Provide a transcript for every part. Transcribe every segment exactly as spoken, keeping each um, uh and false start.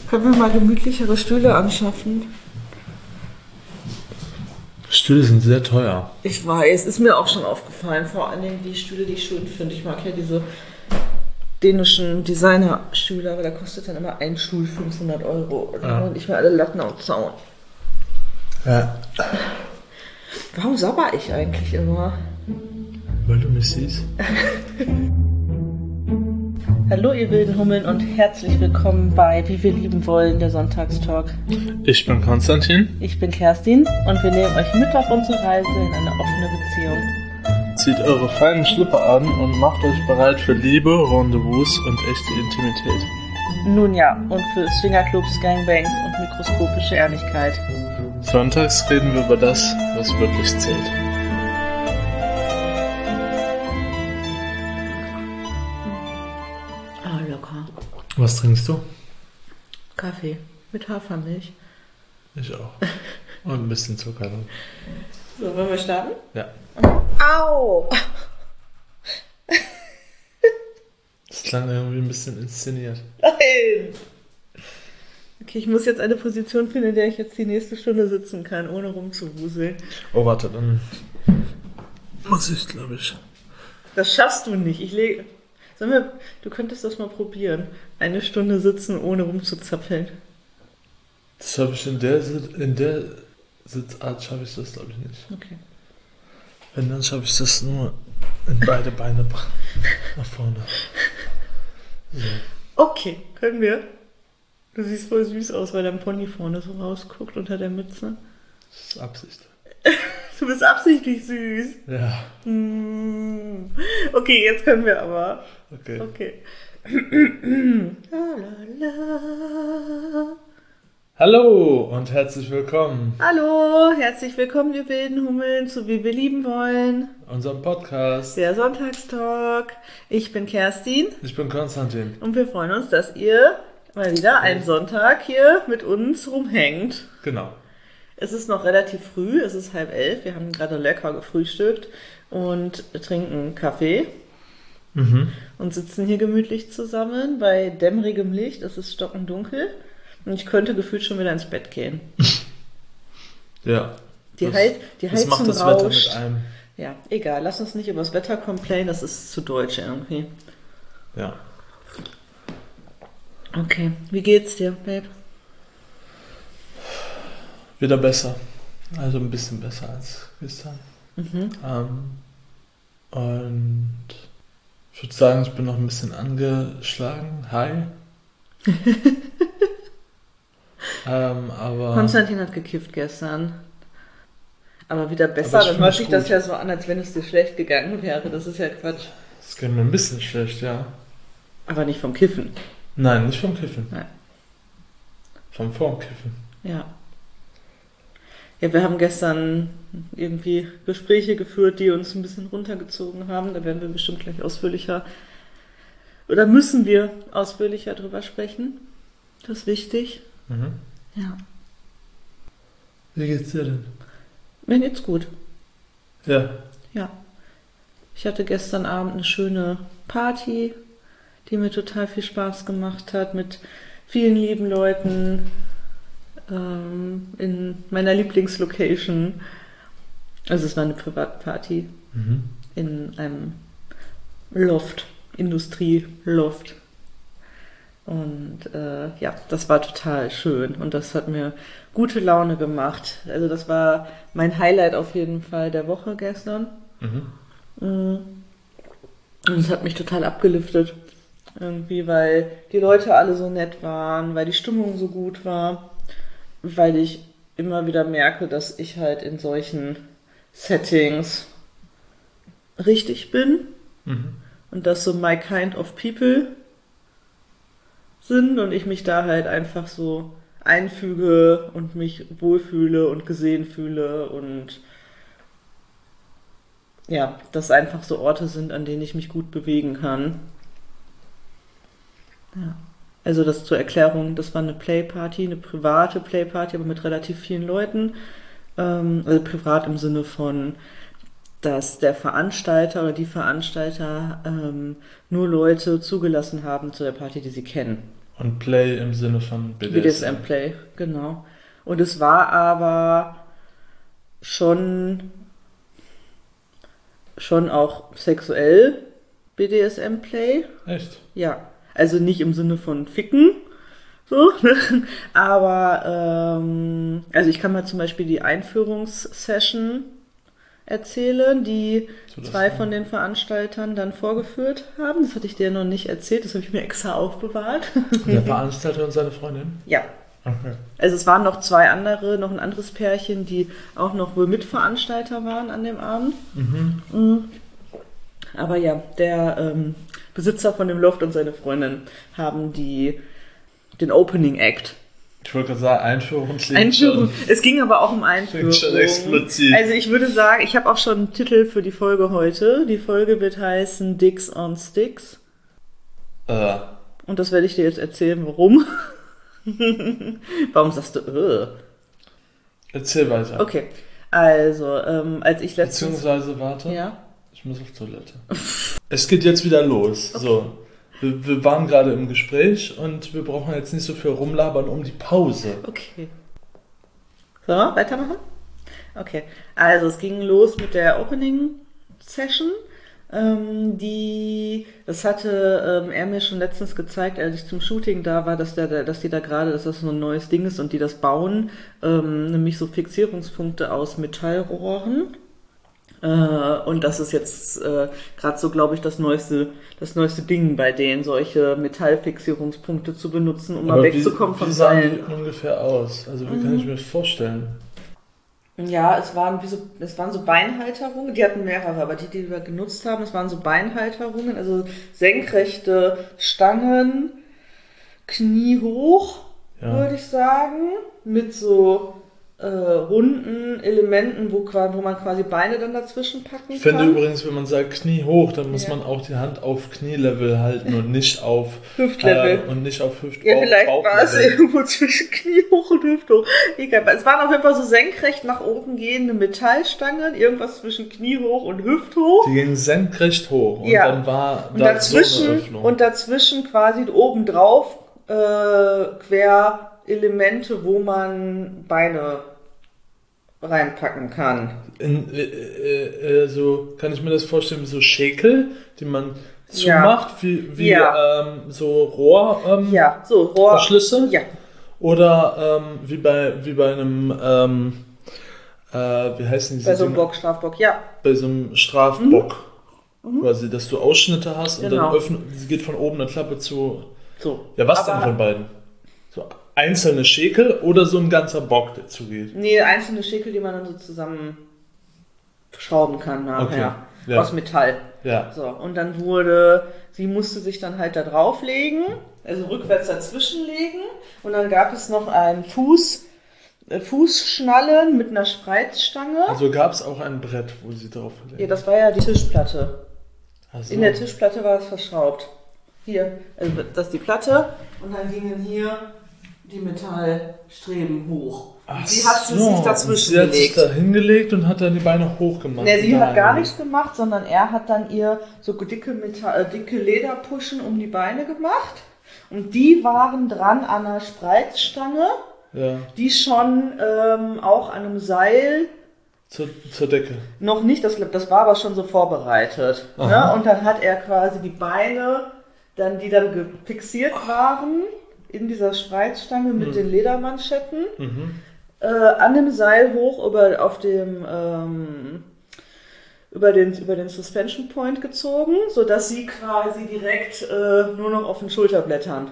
Können wir mal gemütlichere Stühle anschaffen? Stühle sind sehr teuer. Ich weiß, ist mir auch schon aufgefallen. Vor allen Dingen die Stühle, die ich schön finde. Ich mag ja diese dänischen Designer-Stühle, aber da kostet dann immer ein Stuhl fünfhundert Euro. Und dann ja. nicht mehr alle Latten am Zaun. Ja. Warum sabber ich eigentlich immer? Weil du mich siehst. Hallo ihr wilden Hummeln und herzlich willkommen bei Wie wir lieben wollen, der Sonntagstalk. Ich bin Konstantin. Ich bin Kerstin und wir nehmen euch mit auf unsere Reise in eine offene Beziehung. Zieht eure feinen Schlipper an und macht euch bereit für Liebe, Rendezvous und echte Intimität. Nun ja, und für Swingerclubs, Gangbangs und mikroskopische Ehrlichkeit. Sonntags reden wir über das, was wirklich zählt. Ah, locker. Was trinkst du? Kaffee mit Hafermilch. Ich auch. Und ein bisschen Zucker drin. So, wollen wir starten? Ja. Au! Das klang irgendwie ein bisschen inszeniert. Nein! Okay, ich muss jetzt eine Position finden, in der ich jetzt die nächste Stunde sitzen kann, ohne rumzuwuseln. Oh, warte, dann muss ich, glaube ich. Das schaffst du nicht. Ich lege. Sollen wir, du könntest das mal probieren. Eine Stunde sitzen, ohne rumzuzappeln. Das habe ich in der, in der Sitzart, schaffe ich das, glaube ich, nicht. Okay. Wenn, dann schaffe ich das nur in beide Beine nach vorne. So. Okay, können wir. Du siehst voll süß aus, weil dein Pony vorne so rausguckt unter der Mütze. Das ist Absicht. Du bist absichtlich süß. Ja. Mm. Okay, jetzt können wir aber. Okay. Okay. La, la, la. Hallo und herzlich willkommen. Hallo, herzlich willkommen, ihr wilden Hummeln, zu Wie wir lieben wollen. Unserem Podcast. Der Sonntagstalk. Ich bin Kerstin. Ich bin Konstantin. Und wir freuen uns, dass ihr mal wieder einen Sonntag hier mit uns rumhängt. Genau. Es ist noch relativ früh, es ist halb elf. Wir haben gerade lecker gefrühstückt und trinken Kaffee. Mhm. Und sitzen hier gemütlich zusammen bei dämmerigem Licht. Es ist stockendunkel. Und ich könnte gefühlt schon wieder ins Bett gehen. Ja. Die, das, Heiz, die das Heizung macht das rauscht. Wetter mit einem. Ja, egal. Lass uns nicht über das Wetter complainen. Das ist zu deutsch irgendwie. Ja. Okay. Wie geht's dir, Babe? Wieder besser. Also ein bisschen besser als gestern. Mhm. Ähm, und ich würde sagen, ich bin noch ein bisschen angeschlagen. Hi. ähm, aber Konstantin hat gekifft gestern. Aber wieder besser, dann hört sich das ja so an, als wenn es dir schlecht gegangen wäre. Das ist ja Quatsch. Es geht mir ein bisschen schlecht, ja. Aber nicht vom Kiffen. Nein, nicht vom Kiffen. Nein. Vom Vormkiffen. Ja. Ja, wir haben gestern irgendwie Gespräche geführt, die uns ein bisschen runtergezogen haben. Da werden wir bestimmt gleich ausführlicher, oder müssen wir ausführlicher drüber sprechen. Das ist wichtig. Mhm. Ja. Wie geht's dir denn? Mir geht's gut. Ja. Ja. Ich hatte gestern Abend eine schöne Party, die mir total viel Spaß gemacht hat, mit vielen lieben Leuten ähm, in meiner Lieblingslocation. Also es war eine Privatparty Mhm. in einem Loft, Industrieloft. Und äh, ja, das war total schön und das hat mir gute Laune gemacht. Also das war mein Highlight auf jeden Fall der Woche gestern. Mhm. Und es hat mich total abgeliftet. Irgendwie, weil die Leute alle so nett waren, weil die Stimmung so gut war, weil ich immer wieder merke, dass ich halt in solchen Settings richtig bin Mhm. und dass so my kind of people sind und ich mich da halt einfach so einfüge und mich wohlfühle und gesehen fühle und ja, das einfach so Orte sind, an denen ich mich gut bewegen kann. Ja. Also das zur Erklärung, das war eine Playparty, eine private Playparty, aber mit relativ vielen Leuten. Ähm, also privat im Sinne von, dass der Veranstalter oder die Veranstalter ähm, nur Leute zugelassen haben zu der Party, die sie kennen. Und Play im Sinne von B D S M. B D S M-Play, genau. Und es war aber schon, schon auch sexuell B D S M-Play. Echt? Ja, also nicht im Sinne von Ficken, so, ne? Aber ähm, also ich kann mal zum Beispiel die Einführungssession erzählen, die So, das zwei war- von den Veranstaltern dann vorgeführt haben. Das hatte ich dir noch nicht erzählt, das habe ich mir extra aufbewahrt. Der Veranstalter und seine Freundin? Ja, Okay. also es waren noch zwei andere, noch ein anderes Pärchen, die auch noch wohl Mitveranstalter waren an dem Abend. Mhm. Mhm. Aber ja, der ähm, Besitzer von dem Loft und seine Freundin haben die den Opening Act. Ich wollte gerade sagen, Einführung klingt Einführung. schon- Es ging aber auch um Einführung. Klingt schon explizit. Also ich würde sagen, ich habe auch schon einen Titel für die Folge heute. Die Folge wird heißen Dicks on Sticks. Äh, Und das werde ich dir jetzt erzählen, warum. Warum sagst du, äh? erzähl weiter. Okay, also, ähm, als ich letztens... Beziehungsweise, warte, Ja? ich muss auf Toilette. Es geht jetzt wieder los. So, wir, wir waren gerade im Gespräch und wir brauchen jetzt nicht so viel rumlabern um die Pause. Okay. So, weitermachen? Okay, also es ging los mit der Opening Session. Ähm, die, das hatte ähm, er mir schon letztens gezeigt, als ich zum Shooting da war, dass, der, der- dass die da gerade, dass das so ein neues Ding ist und die das bauen, ähm, nämlich so Fixierungspunkte aus Metallrohren. Äh, und das ist jetzt äh, gerade so, glaube ich, das neueste, das neueste Ding bei denen, solche Metallfixierungspunkte zu benutzen, um mal Aber wegzukommen wie, von wie sahen Seilen. die ungefähr aus? Also wie kann ich mir das vorstellen? Ja, es waren wie so, es waren so Beinhalterungen, die hatten mehrere, aber die, die wir genutzt haben, es waren so Beinhalterungen, also senkrechte Stangen, kniehoch, Ja. würde ich sagen, mit so äh, runden Elementen, wo, qua- wo man quasi Beine dann dazwischen packen Ich finde kann. übrigens, wenn man sagt Knie hoch, dann muss Ja. man auch die Hand auf Knielevel halten und nicht auf Hüftlevel. Äh, und nicht auf Hüft Ja, Bauch- vielleicht war es Bauchlevel. irgendwo zwischen Knie hoch und Hüfte hoch. Egal. Es waren auf jeden Fall so senkrecht nach oben gehende Metallstangen, irgendwas zwischen Knie hoch und Hüft hoch. Die gingen senkrecht hoch und Ja. dann war Und da so eine dazwischen, Öffnung. und dazwischen quasi obendrauf äh, quer Elemente, wo man Beine reinpacken kann. In, äh, äh, äh, so kann ich mir das vorstellen wie so Schäkel, die man Ja. zumacht, wie, wie Ja. ähm, so Rohr ähm, Ja, so Rohr. Verschlüsse? Ja, Oder ähm, wie bei wie bei einem ähm, äh, wie heißen diese bei so einem Dinger? Bock, Strafbock, ja. Bei so einem Strafbock. Quasi, dass du Ausschnitte hast und Genau. dann öffnet, sie geht von oben eine Klappe zu. So. Ja, was Aber- denn von beiden? So einzelne Schäkel oder so ein ganzer Bock, der zugeht? Nee, einzelne Schäkel, die man dann so zusammen schrauben kann nachher. Okay, ja. Aus Metall. Ja. So, und dann wurde, sie musste sich dann halt da drauflegen, also rückwärts dazwischen legen. Und dann gab es noch einen Fuß, äh, Fußschnallen mit einer Spreizstange. Also gab es auch ein Brett, wo sie drauf Ja, das war ja die Tischplatte. Also, In der Tischplatte war es verschraubt. Hier, also das ist die Platte und dann gingen hier die Metallstreben hoch. Ach sie hat so, sich und dazwischen sie hat sich gelegt. da hingelegt und hat dann die Beine hochgemacht. Ne, sie und da hat gar reingelegt. nichts gemacht, sondern er hat dann ihr so dicke, Metall, äh, dicke Lederpuschen um die Beine gemacht. Und die waren dran an einer Spreizstange, Ja, die schon ähm, auch an einem Seil zur, zur Decke. noch nicht, das, das war aber schon so vorbereitet. Ne? Aha. Und dann hat er quasi die Beine, dann, die dann ge- fixiert waren in dieser Spreizstange mit den Ledermanschetten, Mhm. äh, an dem Seil hoch über, auf dem, ähm, über, den, über den Suspension Point gezogen, sodass sie quasi direkt äh, nur noch auf den Schulterblättern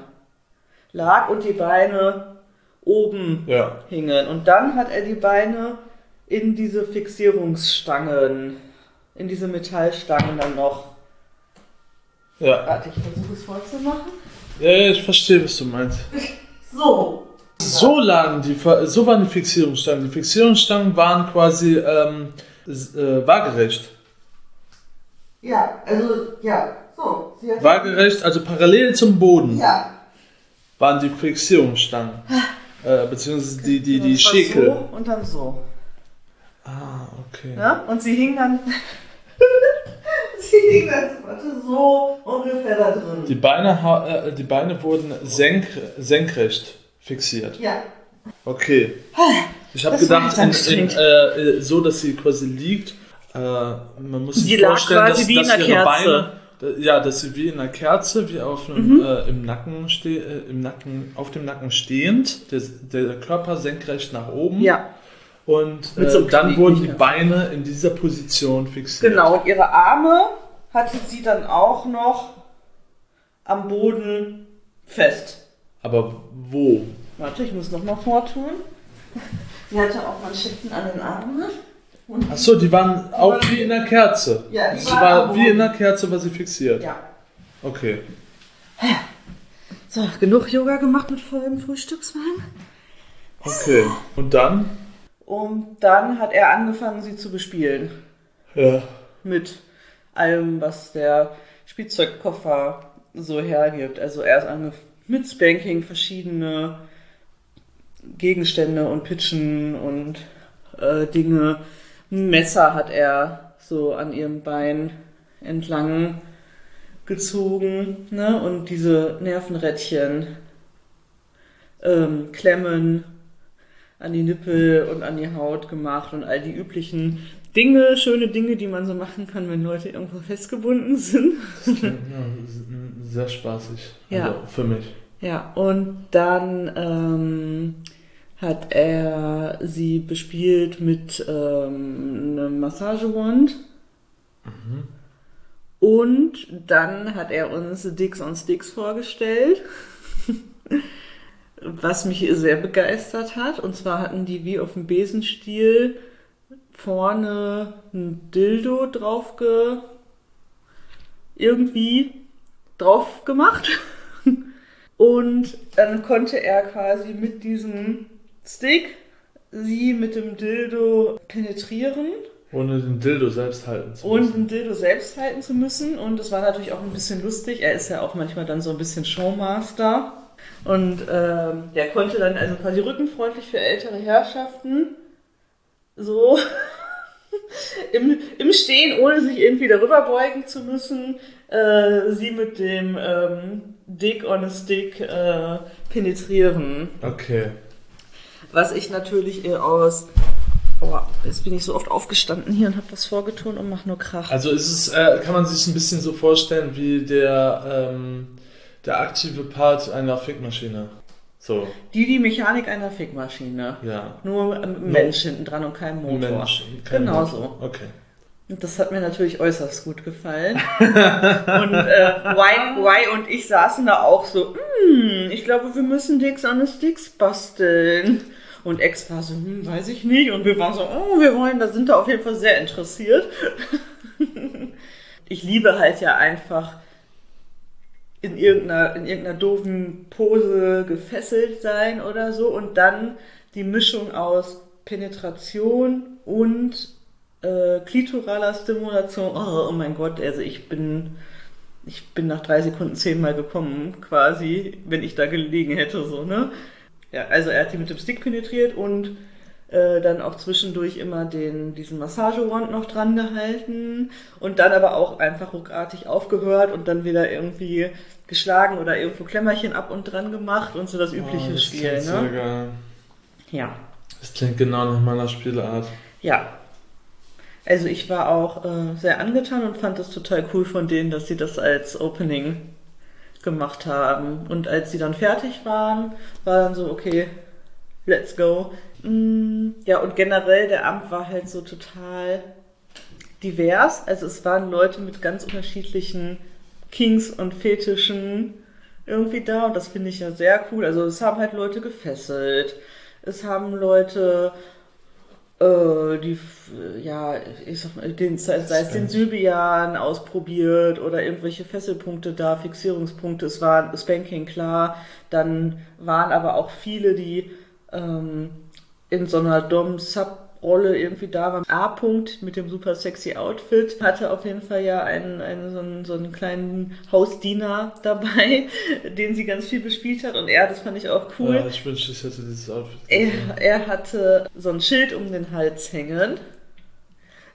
lag und die Beine oben Ja. hingen. Und dann hat er die Beine in diese Fixierungsstangen, in diese Metallstangen dann noch. Ja. Warte, ich versuche es vorzumachen. Ja, ja, ich verstehe, was du meinst. So. So lagen die, so waren die Fixierungsstangen. Die Fixierungsstangen waren quasi ähm, s- äh, waagerecht. Ja, also, ja, so. Sie hat- Waagerecht, also parallel zum Boden Ja. waren die Fixierungsstangen. äh, beziehungsweise die, die, die Das war Schäkel. So und dann so. Ah, okay. Ja? Und sie hing dann. sie Die liegen also, warte, so ungefähr da drin. Die Beine, ha- äh, die Beine wurden senk- senkrecht fixiert. Ja. Okay. Ich habe Das war gedacht, jetzt in, in, anstrengend. äh, so, dass sie quasi liegt. Äh, man muss sich Die lag vorstellen, quasi dass, wie in dass einer ihre Kerze. Beine, da- ja, dass sie wie in einer Kerze, wie auf einem, äh, im Nacken ste- äh, im Nacken, auf dem Nacken stehend, der, der Körper senkrecht nach oben. Ja. Und Mit äh, so einem dann Knick wurden nicht die ganz. Beine in dieser Position fixiert. Genau, und ihre Arme hatte sie dann auch noch am Boden fest. Aber wo? Warte, ich muss nochmal vortun. Sie hatte auch Manschetten an den Armen. Und Achso, die waren auch wie in einer Kerze. Ja, die sie waren war am wie Boden. in einer Kerze, war sie fixiert. ja. Okay. So, genug Yoga gemacht mit vollem Frühstückswagen. Okay. Und dann? Und dann hat er angefangen, sie zu bespielen. Ja. Mit allem, was der Spielzeugkoffer so hergibt. Also erst angefangen mit Spanking, verschiedene Gegenstände und Pitchen und äh, Dinge. Ein Messer hat er so an ihrem Bein entlang gezogen, ne? Und diese Nervenrädchen, ähm, Klemmen an die Nippel und an die Haut gemacht und all die üblichen Dinge, schöne Dinge, die man so machen kann, wenn Leute irgendwo festgebunden sind. Ja, sehr spaßig. Ja. Also für mich. Ja, und dann ähm, hat er sie bespielt mit ähm, einem Massagewand. Mhm. Und dann hat er uns Dicks on Sticks vorgestellt, was mich sehr begeistert hat. Und zwar hatten die wie auf dem Besenstiel vorne ein Dildo drauf ge irgendwie drauf gemacht. Und dann konnte er quasi mit diesem Stick sie mit dem Dildo penetrieren. Ohne den Dildo selbst halten zu Und müssen. den Dildo selbst halten zu müssen. Und es war natürlich auch ein bisschen lustig. Er ist ja auch manchmal dann so ein bisschen Showmaster. Und ähm, der konnte dann also quasi rückenfreundlich für ältere Herrschaften so im, im Stehen, ohne sich irgendwie darüber beugen zu müssen, äh, sie mit dem ähm, Dick on a Stick äh, penetrieren. Okay. Was ich natürlich eher aus... Oh, jetzt bin ich so oft aufgestanden hier und habe das vorgetun und mache nur Krach. Also ist es, äh, kann man sich ein bisschen so vorstellen wie der, ähm, der aktive Part einer Fickmaschine. So, Die, die Mechanik einer Fickmaschine. ja. Nur ein No. Mensch hinten dran und kein Motor. Mensch, kein Genau Motor. so. Okay. Und das hat mir natürlich äußerst gut gefallen. und äh, Y, y und ich saßen da auch so, hm, ich glaube, wir müssen Dicks on the Sticks basteln. Und Ex war so, hm, weiß ich nicht. Und wir waren so, oh, wir wollen, da sind da auf jeden Fall sehr interessiert. Ich liebe halt ja einfach in irgendeiner, in irgendeiner doofen Pose gefesselt sein oder so. Und dann die Mischung aus Penetration und äh, klitoraler Stimulation. Oh, oh mein Gott, also ich bin, ich bin nach drei Sekunden zehnmal gekommen, quasi, wenn ich da gelegen hätte, so, ne? Ja, also er hat die mit dem Stick penetriert und äh, dann auch zwischendurch immer den, diesen Massagewand noch dran gehalten und dann aber auch einfach ruckartig aufgehört und dann wieder irgendwie geschlagen oder irgendwo Klemmerchen ab und dran gemacht und so das übliche Oh, das Spiel, klingt sehr ne? geil. Ja. Das klingt genau nach meiner Spielart. Ja. Also ich war auch äh, sehr angetan und fand das total cool von denen, dass sie das als Opening gemacht haben. Und als sie dann fertig waren, war dann so, okay, let's go. Mm, ja, und generell der Abend war halt so total divers. Also es waren Leute mit ganz unterschiedlichen Kings und Fetischen irgendwie da und das finde ich ja sehr cool. Also es haben halt Leute gefesselt. Es haben Leute äh, die, ja, ich sag mal, den, sei es den Sybian ausprobiert oder irgendwelche Fesselpunkte da, Fixierungspunkte. Es war Spanking, klar. Dann waren aber auch viele, die ähm, in so einer Dom-Sub-Rolle irgendwie da waren. A-Punkt mit dem super sexy Outfit hatte auf jeden Fall ja einen, einen, so, einen so einen kleinen Hausdiener dabei, den sie ganz viel bespielt hat. Und er, das fand ich auch cool. Ja, ich wünschte, ich hätte dieses Outfit. Er, er hatte so ein Schild um den Hals hängen.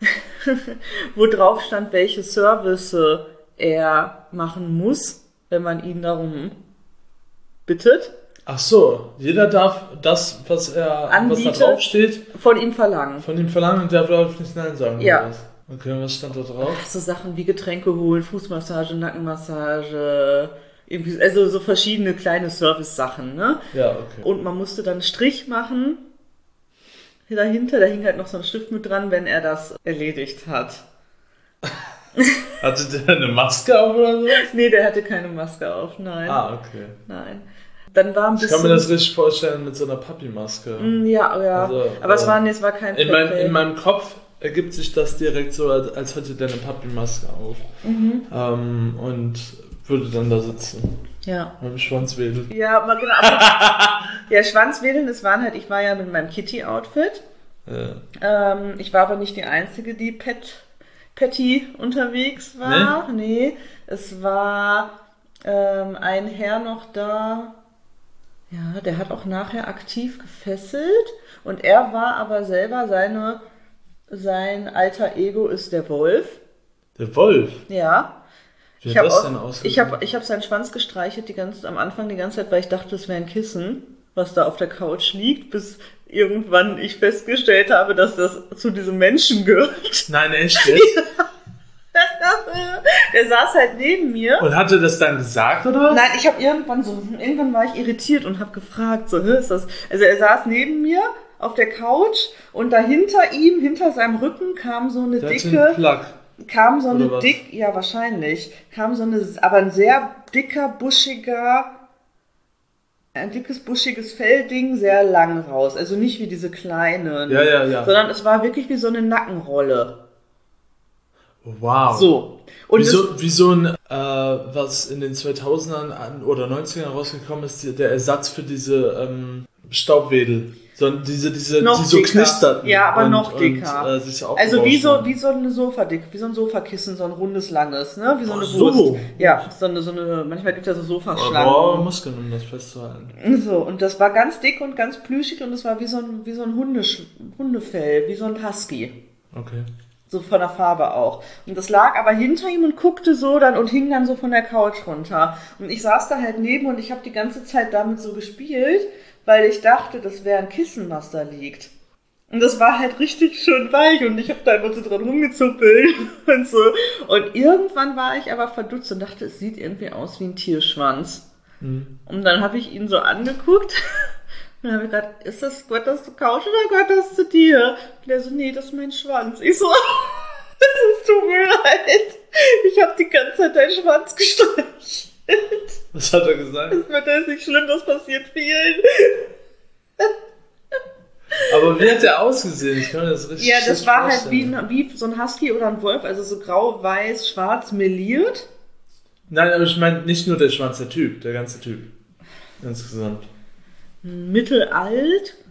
wo drauf stand, welche Service er machen muss, wenn man ihn darum bittet. Ach so, jeder darf das, was er Anbietet, was da drauf steht, von ihm verlangen. Von ihm verlangen und der darf nicht Nein sagen. Ja. Oder was? Okay, was stand da drauf? So Sachen wie Getränke holen, Fußmassage, Nackenmassage, irgendwie, also so verschiedene kleine Service-Sachen, ne? Ja, okay. Und man musste dann einen Strich machen dahinter, da hing halt noch so ein Stift mit dran, wenn er das erledigt hat. Hatte der eine Maske auf oder so? Nee, der hatte keine Maske auf, nein. Ah, okay. Nein. Dann war ein bisschen... Ich kann mir das richtig vorstellen mit so einer Papi-Maske. Ja, ja. Also, aber es äh, war, nee, es war kein in, mein, Fake. in meinem Kopf ergibt sich das direkt so, als, als hätte der eine Papi-Maske auf. Mhm. Ähm, und würde dann da sitzen. Ja. Mit dem Schwanzwedel. Ja, mal genau. Aber, ja, Schwanzwedeln, das waren halt, ich war ja mit meinem Kitty-Outfit. Ja. Ähm, ich war aber nicht die Einzige, die Pet, Petty unterwegs war. Nee. nee. Es war ähm, ein Herr noch da, ja, der hat auch nachher aktiv gefesselt. Und er war aber selber seine, sein alter Ego ist der Wolf. Der Wolf? Ja. Wie ich hat habe das denn ausgesehen? ich hab, ich hab seinen Schwanz gestreichelt die ganze, am Anfang die ganze Zeit, weil ich dachte, es wäre ein Kissen, was da auf der Couch liegt, bis irgendwann ich festgestellt habe, dass das zu diesem Menschen gehört. Nein, echt jetzt? Der saß halt neben mir. Und hatte das dann gesagt, oder was? Nein, ich habe irgendwann so, irgendwann war ich irritiert und habe gefragt, so, ist das, also er saß neben mir auf der Couch und dahinter ihm, hinter seinem Rücken kam so eine Der dicke, hatte einen Plug. kam so eine Oder was? dick, ja wahrscheinlich, kam so eine, aber ein sehr dicker, buschiger, ein dickes, buschiges Fellding, sehr lang raus. Also nicht wie diese kleinen, Ja, ja, ja. sondern es war wirklich wie so eine Nackenrolle. Wow. So. Und wie, das, so, wie so ein, äh, was in den zweitausendern an, oder neunzigern rausgekommen ist, die, der Ersatz für diese ähm, Staubwedel. So, diese, diese, noch die so dicker. knisterten. Ja, aber und, noch dicker. Und, äh, sich so also wie so, aufgebauscht wie so ein Sofadick, wie so ein Sofakissen, so ein rundes, langes, ne? Wie so eine Ach so. Wurst. Ja, so eine, so eine, manchmal gibt es ja so haben. Sofaschlangen. Aber Muskeln, um das festzuhalten. So, und das war ganz dick und ganz plüschig und es war wie so ein, wie so ein Hundesch, Hundefell, wie so ein Husky. Okay. So von der Farbe auch. Und das lag aber hinter ihm und guckte so dann und hing dann so von der Couch runter. Und ich saß da halt neben und ich habe die ganze Zeit damit so gespielt, weil ich dachte, das wäre ein Kissen, was da liegt. Und das war halt richtig schön weich und ich habe da immer so dran rumgezuppelt und so. Und irgendwann war ich aber verdutzt und dachte, es sieht irgendwie aus wie ein Tierschwanz. Mhm. Und dann habe ich ihn so angeguckt und dann habe ich gedacht, ist das, gehört das zur Couch oder gehört das zu dir? Und er so, nee, das ist mein Schwanz. Ich so, es tut mir leid. Ich habe die ganze Zeit deinen Schwanz gestreichelt. Was hat er gesagt? Das wird jetzt nicht schlimm, das passiert vielen. Aber wie hat der ausgesehen? Ich kann mir das richtig Ja, das schlecht war halt vorstellen. wie, wie so ein Husky oder ein Wolf, also so grau, weiß, schwarz meliert. Nein, aber ich meine nicht nur der Schwanz, der Typ, der ganze Typ. Insgesamt. Mittelalt.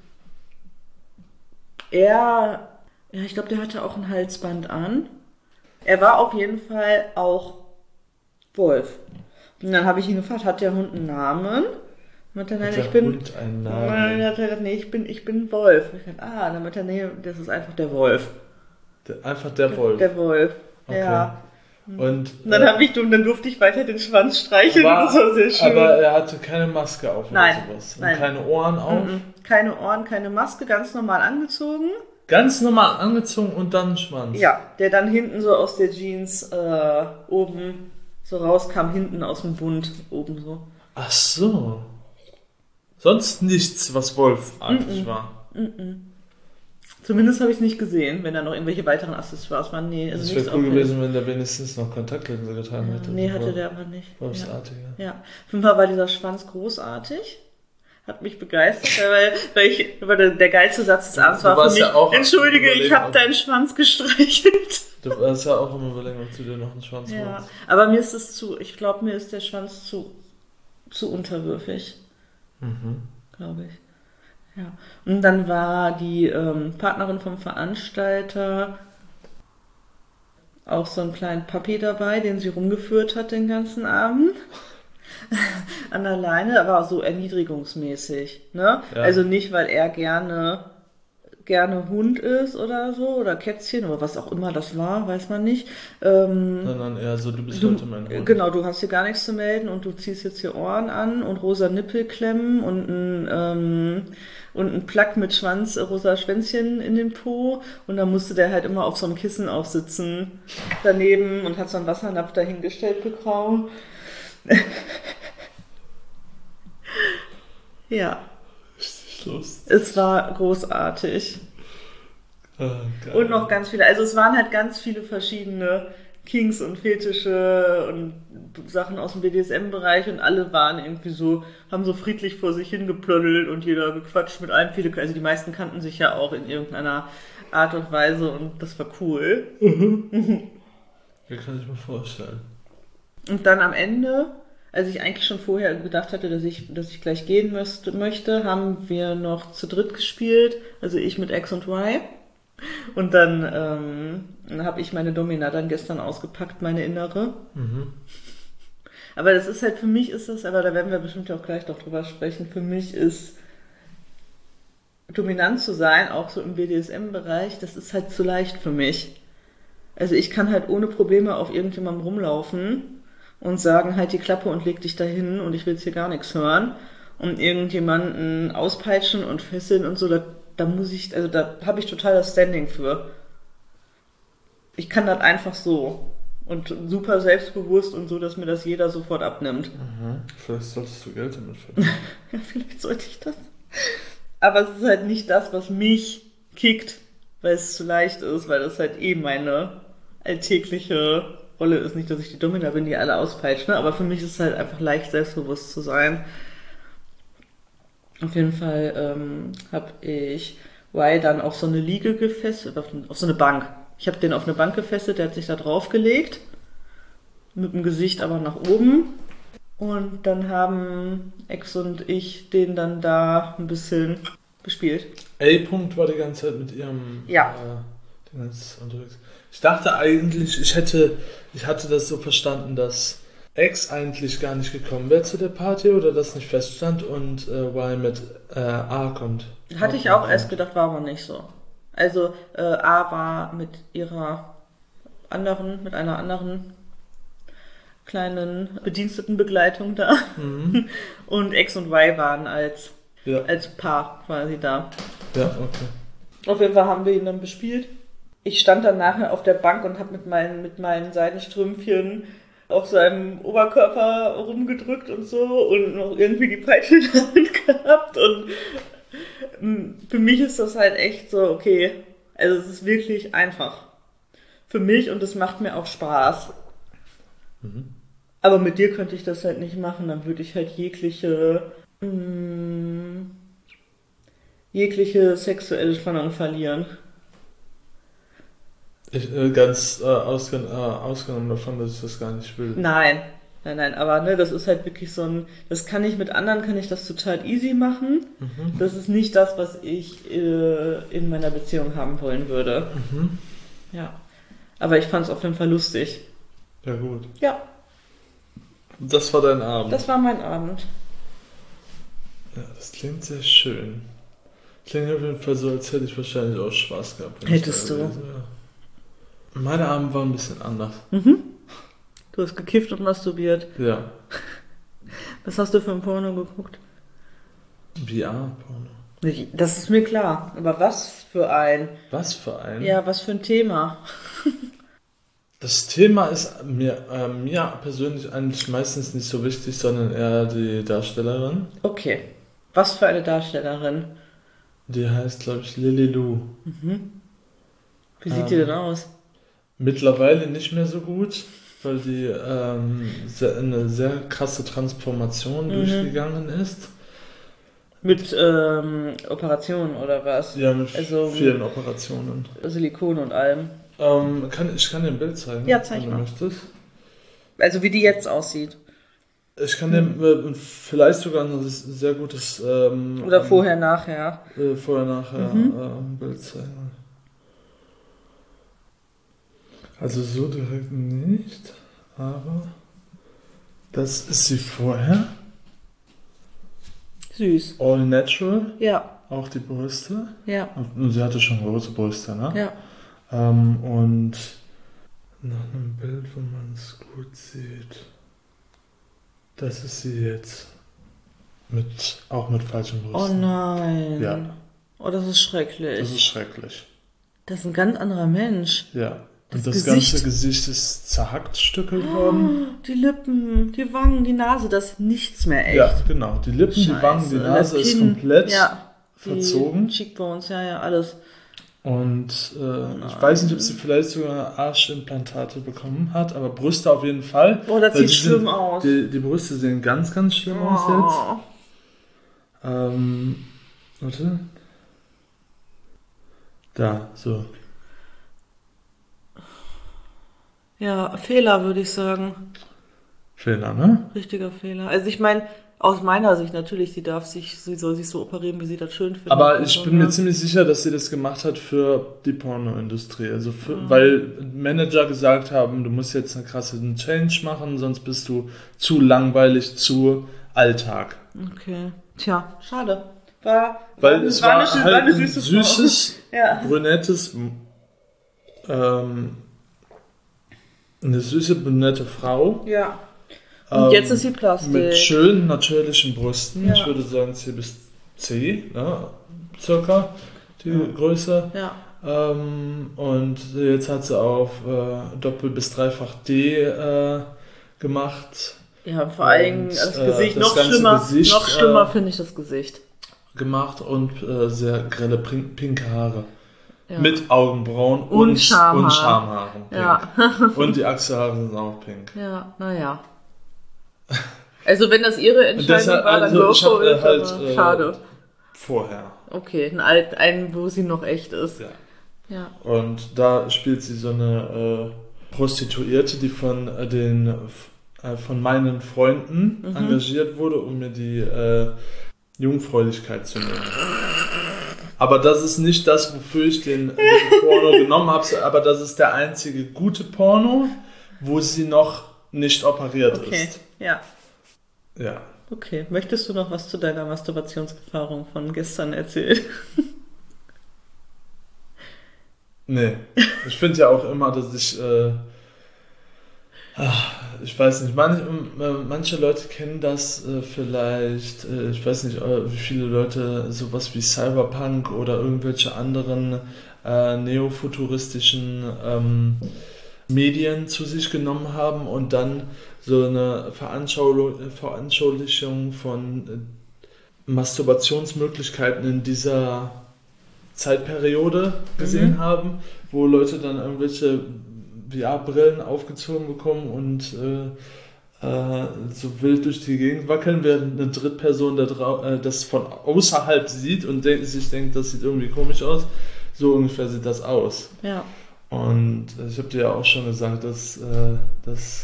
Er, ja, ich glaube, der hatte auch ein Halsband an. Er war auf jeden Fall auch Wolf. Und dann habe ich ihn gefragt, hat der Hund einen Namen? Und dann, nein, Hat der ich bin, Hund einen Namen? Nein, dann hat er gesagt, nee, ich bin, ich bin Wolf. Und ich dachte, ah, dann hat er, nee, das ist einfach der Wolf. Der, einfach der Wolf. Der Wolf, Okay. ja. Und, Und dann, äh, hab ich, und dann durfte ich weiter den Schwanz streicheln aber, und das war sehr schön. aber er hatte keine Maske auf Nein, oder sowas. Und nein. keine Ohren auf. Mhm. Keine Ohren, keine Maske, ganz normal angezogen. Ganz normal angezogen und dann Schwanz. Ja, der dann hinten so aus der Jeans äh, oben so rauskam, hinten aus dem Bund, oben so. Ach so. Sonst nichts, was Wolfartig Mhm. war. Zumindest habe ich es nicht gesehen, wenn da noch irgendwelche weiteren Accessoires waren. Nee, also Es nichts wäre cool auffällig. gewesen, wenn der wenigstens noch Kontaktlinsen getragen hätte. Nee, hatte Wolf- der aber nicht. Ja. Wolfsartig, ja. Ja, auf jeden Fall war dieser Schwanz großartig. Hat mich begeistert, weil, weil, ich, weil der, der geilste Satz des Abends Du war für warst mich, ja auch entschuldige, ich überlegen, habe ob- deinen Schwanz gestreichelt. Du warst ja auch immer überlegen, ob du dir noch einen Schwanz Ja, holst. aber mir ist es zu, ich glaube, mir ist der Schwanz zu, zu unterwürfig, Mhm. glaube ich. Ja. Und dann war die ähm, Partnerin vom Veranstalter auch so einen kleinen Papi dabei, den sie rumgeführt hat den ganzen Abend. An der Leine, aber so erniedrigungsmäßig. Ne? Ja. Also nicht, weil er gerne gerne Hund ist oder so, oder Kätzchen, oder was auch immer das war, weiß man nicht. Ähm, Sondern eher so, du bist du, heute mein Hund. genau, du hast hier gar nichts zu melden und du ziehst jetzt hier Ohren an und rosa Nippelklemmen und ein, ähm, und ein Plug mit Schwanz, äh, rosa Schwänzchen in den Po und dann musste der halt immer auf so einem Kissen auch sitzen daneben und hat so einen Wassernapf dahingestellt bekommen. Ja, Richtig lustig. es war großartig. Ah, geil. Und noch ganz viele, also es waren halt ganz viele verschiedene Kings und Fetische und Sachen aus dem B D S M-Bereich und alle waren irgendwie so, haben so friedlich vor sich hingeplöddelt und jeder gequatscht mit einem. Viele, also die meisten kannten sich ja auch in irgendeiner Art und Weise und das war cool. Ja, kann ich mir vorstellen. Und dann am Ende, als ich eigentlich schon vorher gedacht hatte, dass ich, dass ich gleich gehen müsste, möchte, haben wir noch zu dritt gespielt, also ich mit X und Y. Und dann, ähm, dann habe ich meine Domina dann gestern ausgepackt, meine innere. Mhm. Aber das ist halt, für mich ist das, aber da werden wir bestimmt auch gleich noch drüber sprechen, für mich ist dominant zu sein, auch so im B D S M-Bereich, das ist halt zu leicht für mich. Also ich kann halt ohne Probleme auf irgendjemandem rumlaufen und sagen, halt die Klappe und leg dich dahin und ich will jetzt hier gar nichts hören. Und irgendjemanden auspeitschen und fesseln und so, da, da muss ich, also da habe ich total das Standing für. Ich kann das einfach so. Und super selbstbewusst und so, dass mir das jeder sofort abnimmt. Mhm. Vielleicht solltest du Geld damit verdienen. Ja, vielleicht sollte ich das. Aber es ist halt nicht das, was mich kickt, weil es zu leicht ist, weil das halt eh meine alltägliche Rolle ist. Nicht, dass ich die Domina bin, die alle auspeitscht, ne? Aber für mich ist es halt einfach leicht, selbstbewusst zu sein. Auf jeden Fall ähm, habe ich Y dann auf so eine Liege gefesselt, auf, auf so eine Bank. Ich habe den auf eine Bank gefesselt, der hat sich da draufgelegt, mit dem Gesicht aber nach oben. Und dann haben Ex und ich den dann da ein bisschen bespielt. A-Punkt war die ganze Zeit mit ihrem Ja. äh, Ding jetzt unterwegs. Ich dachte eigentlich, ich hätte, ich hatte das so verstanden, dass Ex eigentlich gar nicht gekommen wäre zu der Party oder das nicht feststand und äh, Y mit äh, A kommt. Hatte ich auch erst gedacht, war aber nicht so. Also äh, A war mit ihrer anderen, mit einer anderen kleinen Bedienstetenbegleitung da. Mhm. Und X und Y waren als, Ja. als Paar quasi da. Ja, okay. Auf jeden Fall haben wir ihn dann bespielt. Ich stand dann nachher auf der Bank und habe mit meinen, mit meinen Seidenstrümpfchen auf seinem Oberkörper rumgedrückt und so und noch irgendwie die Peitsche in der Hand gehabt. Und für mich ist das halt echt so, okay, also es ist wirklich einfach. Für mich und es macht mir auch Spaß. Mhm. Aber mit dir könnte ich das halt nicht machen, dann würde ich halt jegliche, mh, jegliche sexuelle Spannung verlieren. Ich, äh, ganz äh, ausgen äh, ausgenommen davon, dass ich das gar nicht will. Nein, nein, nein, aber ne, das ist halt wirklich so ein, das kann ich mit anderen, kann ich das total easy machen. Mhm. Das ist nicht das, was ich äh, in meiner Beziehung haben wollen würde. Mhm. Ja, aber ich fand es auf jeden Fall lustig. Ja, gut. Ja, Das war dein Abend. das war mein Abend. Ja, das klingt sehr schön. Klingt auf jeden Fall so, als hätte ich wahrscheinlich auch Spaß gehabt. wenn Hättest ich da du. gewesen wäre. Mein Abend war ein bisschen anders. Mhm. Du hast gekifft und masturbiert. Ja. Was hast du für ein Porno geguckt? V R-Porno. Das ist mir klar. Aber was für ein... Was für ein? Ja, was für ein Thema. Das Thema ist mir, äh, mir persönlich eigentlich meistens nicht so wichtig, sondern eher die Darstellerin. Okay. Was für eine Darstellerin. Die heißt, glaube ich, Lily Lou. Wie sieht Ähm. die denn aus? Mittlerweile nicht mehr so gut, weil die ähm, sehr, eine sehr krasse Transformation Mhm. durchgegangen ist. Mit ähm, Operationen oder was? Ja, mit Also- vielen Operationen. Silikon und allem. Ähm, kann, ich kann dir ein Bild zeigen, Ja, zeig wenn du mal. möchtest. Also wie die jetzt aussieht. Ich kann dir äh, vielleicht sogar ein sehr gutes ähm, Oder vorher, nachher. äh, vorher nachher Mhm. ähm, Bild zeigen. Also so direkt nicht, aber das ist sie vorher. Süß. All natural. Ja. auch die Brüste. Ja. Und sie hatte schon große Brüste, ne? Ja. Ähm, und nach einem Bild, wo man es gut sieht, das ist sie jetzt mit, auch mit falschen Oh Brüsten. nein. Ja. Oh, das ist schrecklich. Das ist schrecklich. Das ist ein ganz anderer Mensch. Ja. Das Und das Gesicht. ganze Gesicht ist zerhackt stückelt worden. Die Lippen, die Wangen, die Nase, das ist nichts mehr echt. Ja, genau. Die Lippen, die Scheiße. Wangen, die Und Nase das ist Kinn, komplett ja, verzogen. Die Cheekbones, ja, ja, alles. Und äh, ich weiß nicht, ob sie vielleicht sogar Arschimplantate bekommen hat, aber Brüste auf jeden Fall. Oh, das Weil sieht die schlimm sind, aus. Die, die Brüste sehen ganz, ganz schlimm aus Oh. jetzt. Ähm, warte. Da, so. Ja, Fehler würde ich sagen. Fehler, ne? Richtiger Fehler. Also ich meine, aus meiner Sicht natürlich, sie darf sich, sie soll sich so operieren, wie sie das schön findet. Aber und ich so, bin mir ne? ziemlich sicher, dass sie das gemacht hat für die Pornoindustrie. Also für, weil Manager gesagt haben, du musst jetzt eine krasse Change machen, sonst bist du zu langweilig, zu Alltag. Okay. Tja, schade. War, Weil war, es war war, eine, schö- halt war eine ein süße süßes, Frau. Ja. brünettes, ähm, eine süße, brünette Frau. Ja. Und ähm, jetzt ist sie Plastik. Mit schönen, natürlichen Brüsten. Ja. Ich würde sagen C bis C, ne? Circa die Ja. Größe. Ja. Ähm, und jetzt hat sie auf äh, Doppel- bis Dreifach D äh, gemacht. Ja, vor allem Und, das äh, Gesicht, das noch ganze schlimmer, Gesicht, noch schlimmer äh, finde ich das Gesicht. Gemacht und äh, sehr grelle pink, pinke Haare. Ja. Mit Augenbrauen Und und, Schamhaar. und Schamhaaren. Pink. Ja. Und die Achselhaare sind auch pink. Ja, naja. Also wenn das ihre Entscheidung deshalb- war, dann also go ich hab, for äh, it, halt, aber äh, schade. Vorher. Okay, ein alt, einen, wo sie noch echt ist. Ja. Ja. Und da spielt sie so eine äh, Prostituierte, die von äh, den äh, von meinen Freunden Mhm. engagiert wurde, um mir die äh, Jungfräulichkeit zu nehmen. Aber das ist nicht das, wofür ich den, den Porno genommen habe, aber das ist der einzige gute Porno, wo sie noch nicht operiert Okay, ist. ja. Ja. Okay, möchtest du noch was zu deiner Masturbationserfahrung von gestern erzählen? Nee. Ich finde ja auch immer, dass ich äh, ach, ich weiß nicht, manch, äh, manche Leute kennen das äh, vielleicht, äh, ich weiß nicht, äh, wie viele Leute sowas wie Cyberpunk oder irgendwelche anderen äh, neofuturistischen ähm, Medien zu sich genommen haben und dann so eine Veranschaulichung, Veranschaulichung von äh, Masturbationsmöglichkeiten in dieser Zeitperiode gesehen Mhm. haben, wo Leute dann irgendwelche V R-Brillen aufgezogen bekommen und äh, äh, so wild durch die Gegend wackeln, während eine Drittperson da drau- äh, das von außerhalb sieht und de- sich denkt, das sieht irgendwie komisch aus. So ungefähr sieht das aus. Ja. Und äh, ich habe dir ja auch schon gesagt, dass äh, das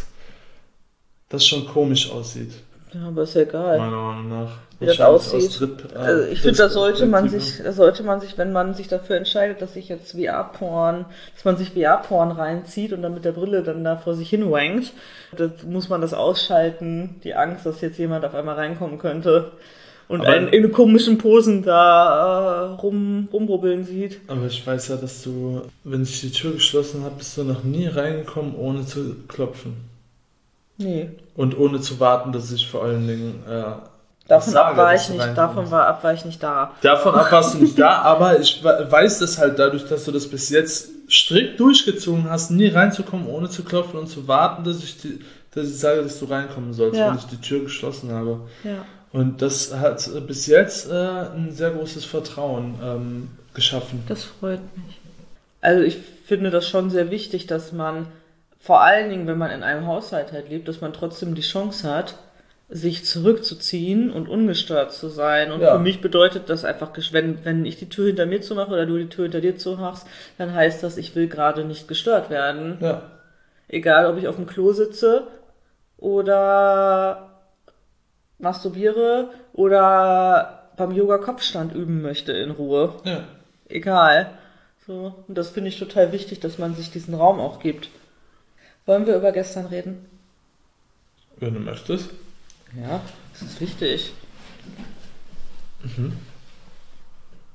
das schon komisch aussieht, Ja, aber ist ja egal. meiner Meinung nach. Wie das Wahrscheinlich aussieht. aus Dritt- äh, Also ich finde, da sollte man Drittperspektive. sich, da sollte man sich, wenn man sich dafür entscheidet, dass sich jetzt V R-Porn, dass man sich V R-Porn reinzieht und dann mit der Brille dann da vor sich hin wankt, da muss man das ausschalten, die Angst, dass jetzt jemand auf einmal reinkommen könnte und Aber- einen in komischen Posen da äh, rum, rumrubbeln sieht. Aber ich weiß ja, dass du, wenn ich die Tür geschlossen habe, bist du noch nie reingekommen, ohne zu klopfen. Nee. Und ohne zu warten, dass ich vor allen Dingen äh, Davon sage, ab war dass ich du nicht, reinkommst. davon war ab war ich nicht da. Davon ab warst du nicht da, aber ich we- weiß das halt dadurch, dass du das bis jetzt strikt durchgezogen hast, nie reinzukommen, ohne zu klopfen und zu warten, dass ich, die, dass ich sage, dass du reinkommen sollst, Ja. wenn ich die Tür geschlossen habe. Ja. Und das hat äh, bis jetzt äh, ein sehr großes Vertrauen ähm, geschaffen. Das freut mich. Also ich finde das schon sehr wichtig, dass man, vor allen Dingen, wenn man in einem Haushalt halt lebt, dass man trotzdem die Chance hat, sich zurückzuziehen und ungestört zu sein. Und Ja. für mich bedeutet das einfach, wenn, wenn ich die Tür hinter mir zumache oder du die Tür hinter dir zumachst, dann heißt das, ich will gerade nicht gestört werden. Ja. Egal, ob ich auf dem Klo sitze oder masturbiere oder beim Yoga-Kopfstand üben möchte in Ruhe. Ja. Egal. So, und das finde ich total wichtig, dass man sich diesen Raum auch gibt. Wollen wir über gestern reden? Wenn du möchtest. Ja, das ist wichtig.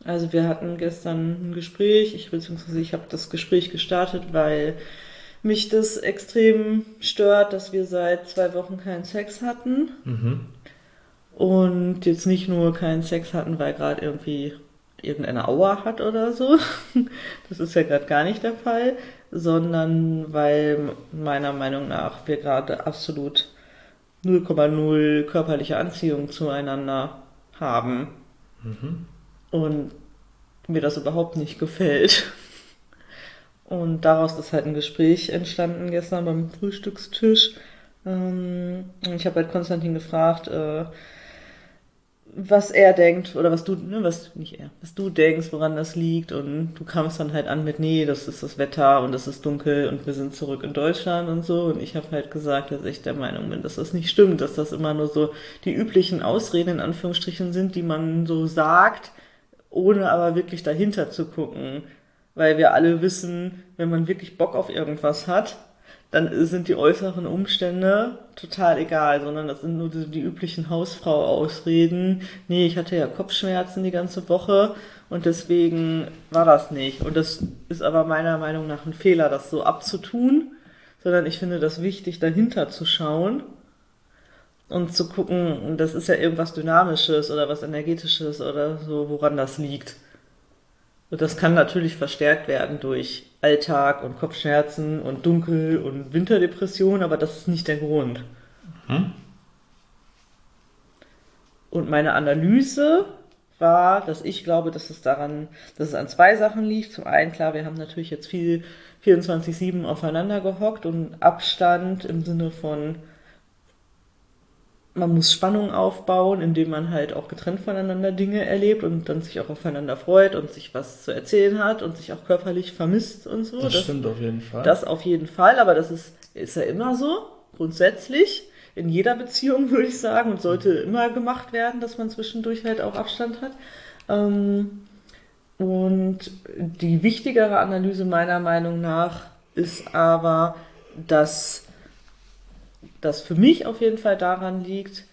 Also wir hatten gestern ein Gespräch, ich beziehungsweise ich habe das Gespräch gestartet, weil mich das extrem stört, dass wir seit zwei Wochen keinen Sex hatten. Mhm. Und jetzt nicht nur keinen Sex hatten, weil gerade irgendwie irgendeine Aua hat oder so. Das ist ja gerade gar nicht der Fall, sondern weil meiner Meinung nach wir gerade absolut null Komma null körperliche Anziehung zueinander haben. Mhm. Und mir das überhaupt nicht gefällt. Und daraus ist halt ein Gespräch entstanden gestern beim Frühstückstisch. Ähm, Ich habe halt Konstantin gefragt, äh, was er denkt oder was du, ne, was nicht er, was du denkst, woran das liegt. Und du kamst dann halt an mit, nee, das ist das Wetter und es ist dunkel und wir sind zurück in Deutschland und so. Und ich habe halt gesagt, dass ich der Meinung bin, dass das nicht stimmt, dass das immer nur so die üblichen Ausreden in Anführungsstrichen sind, die man so sagt, ohne aber wirklich dahinter zu gucken. Weil wir alle wissen, wenn man wirklich Bock auf irgendwas hat, dann sind die äußeren Umstände total egal, sondern das sind nur die, die üblichen Hausfrau-Ausreden. Nee, ich hatte ja Kopfschmerzen die ganze Woche und deswegen war das nicht. Und das ist aber meiner Meinung nach ein Fehler, das so abzutun, sondern ich finde das wichtig, dahinter zu schauen und zu gucken, das ist ja irgendwas Dynamisches oder was Energetisches oder so, woran das liegt. Und das kann natürlich verstärkt werden durch Alltag und Kopfschmerzen und Dunkel und Winterdepression, aber das ist nicht der Grund. Mhm. Und meine Analyse war, dass ich glaube, dass es daran, dass es an zwei Sachen liegt. Zum einen, klar, wir haben natürlich jetzt viel vierundzwanzig sieben aufeinander gehockt und Abstand im Sinne von, man muss Spannung aufbauen, indem man halt auch getrennt voneinander Dinge erlebt und dann sich auch aufeinander freut und sich was zu erzählen hat und sich auch körperlich vermisst und so. Das, Das, stimmt auf jeden Fall. das auf jeden Fall, aber das ist, ist ja immer so, grundsätzlich. In jeder Beziehung würde ich sagen und sollte immer gemacht werden, dass man zwischendurch halt auch Abstand hat. Ähm, und die wichtigere Analyse meiner Meinung nach ist aber, dass das für mich auf jeden Fall daran liegt,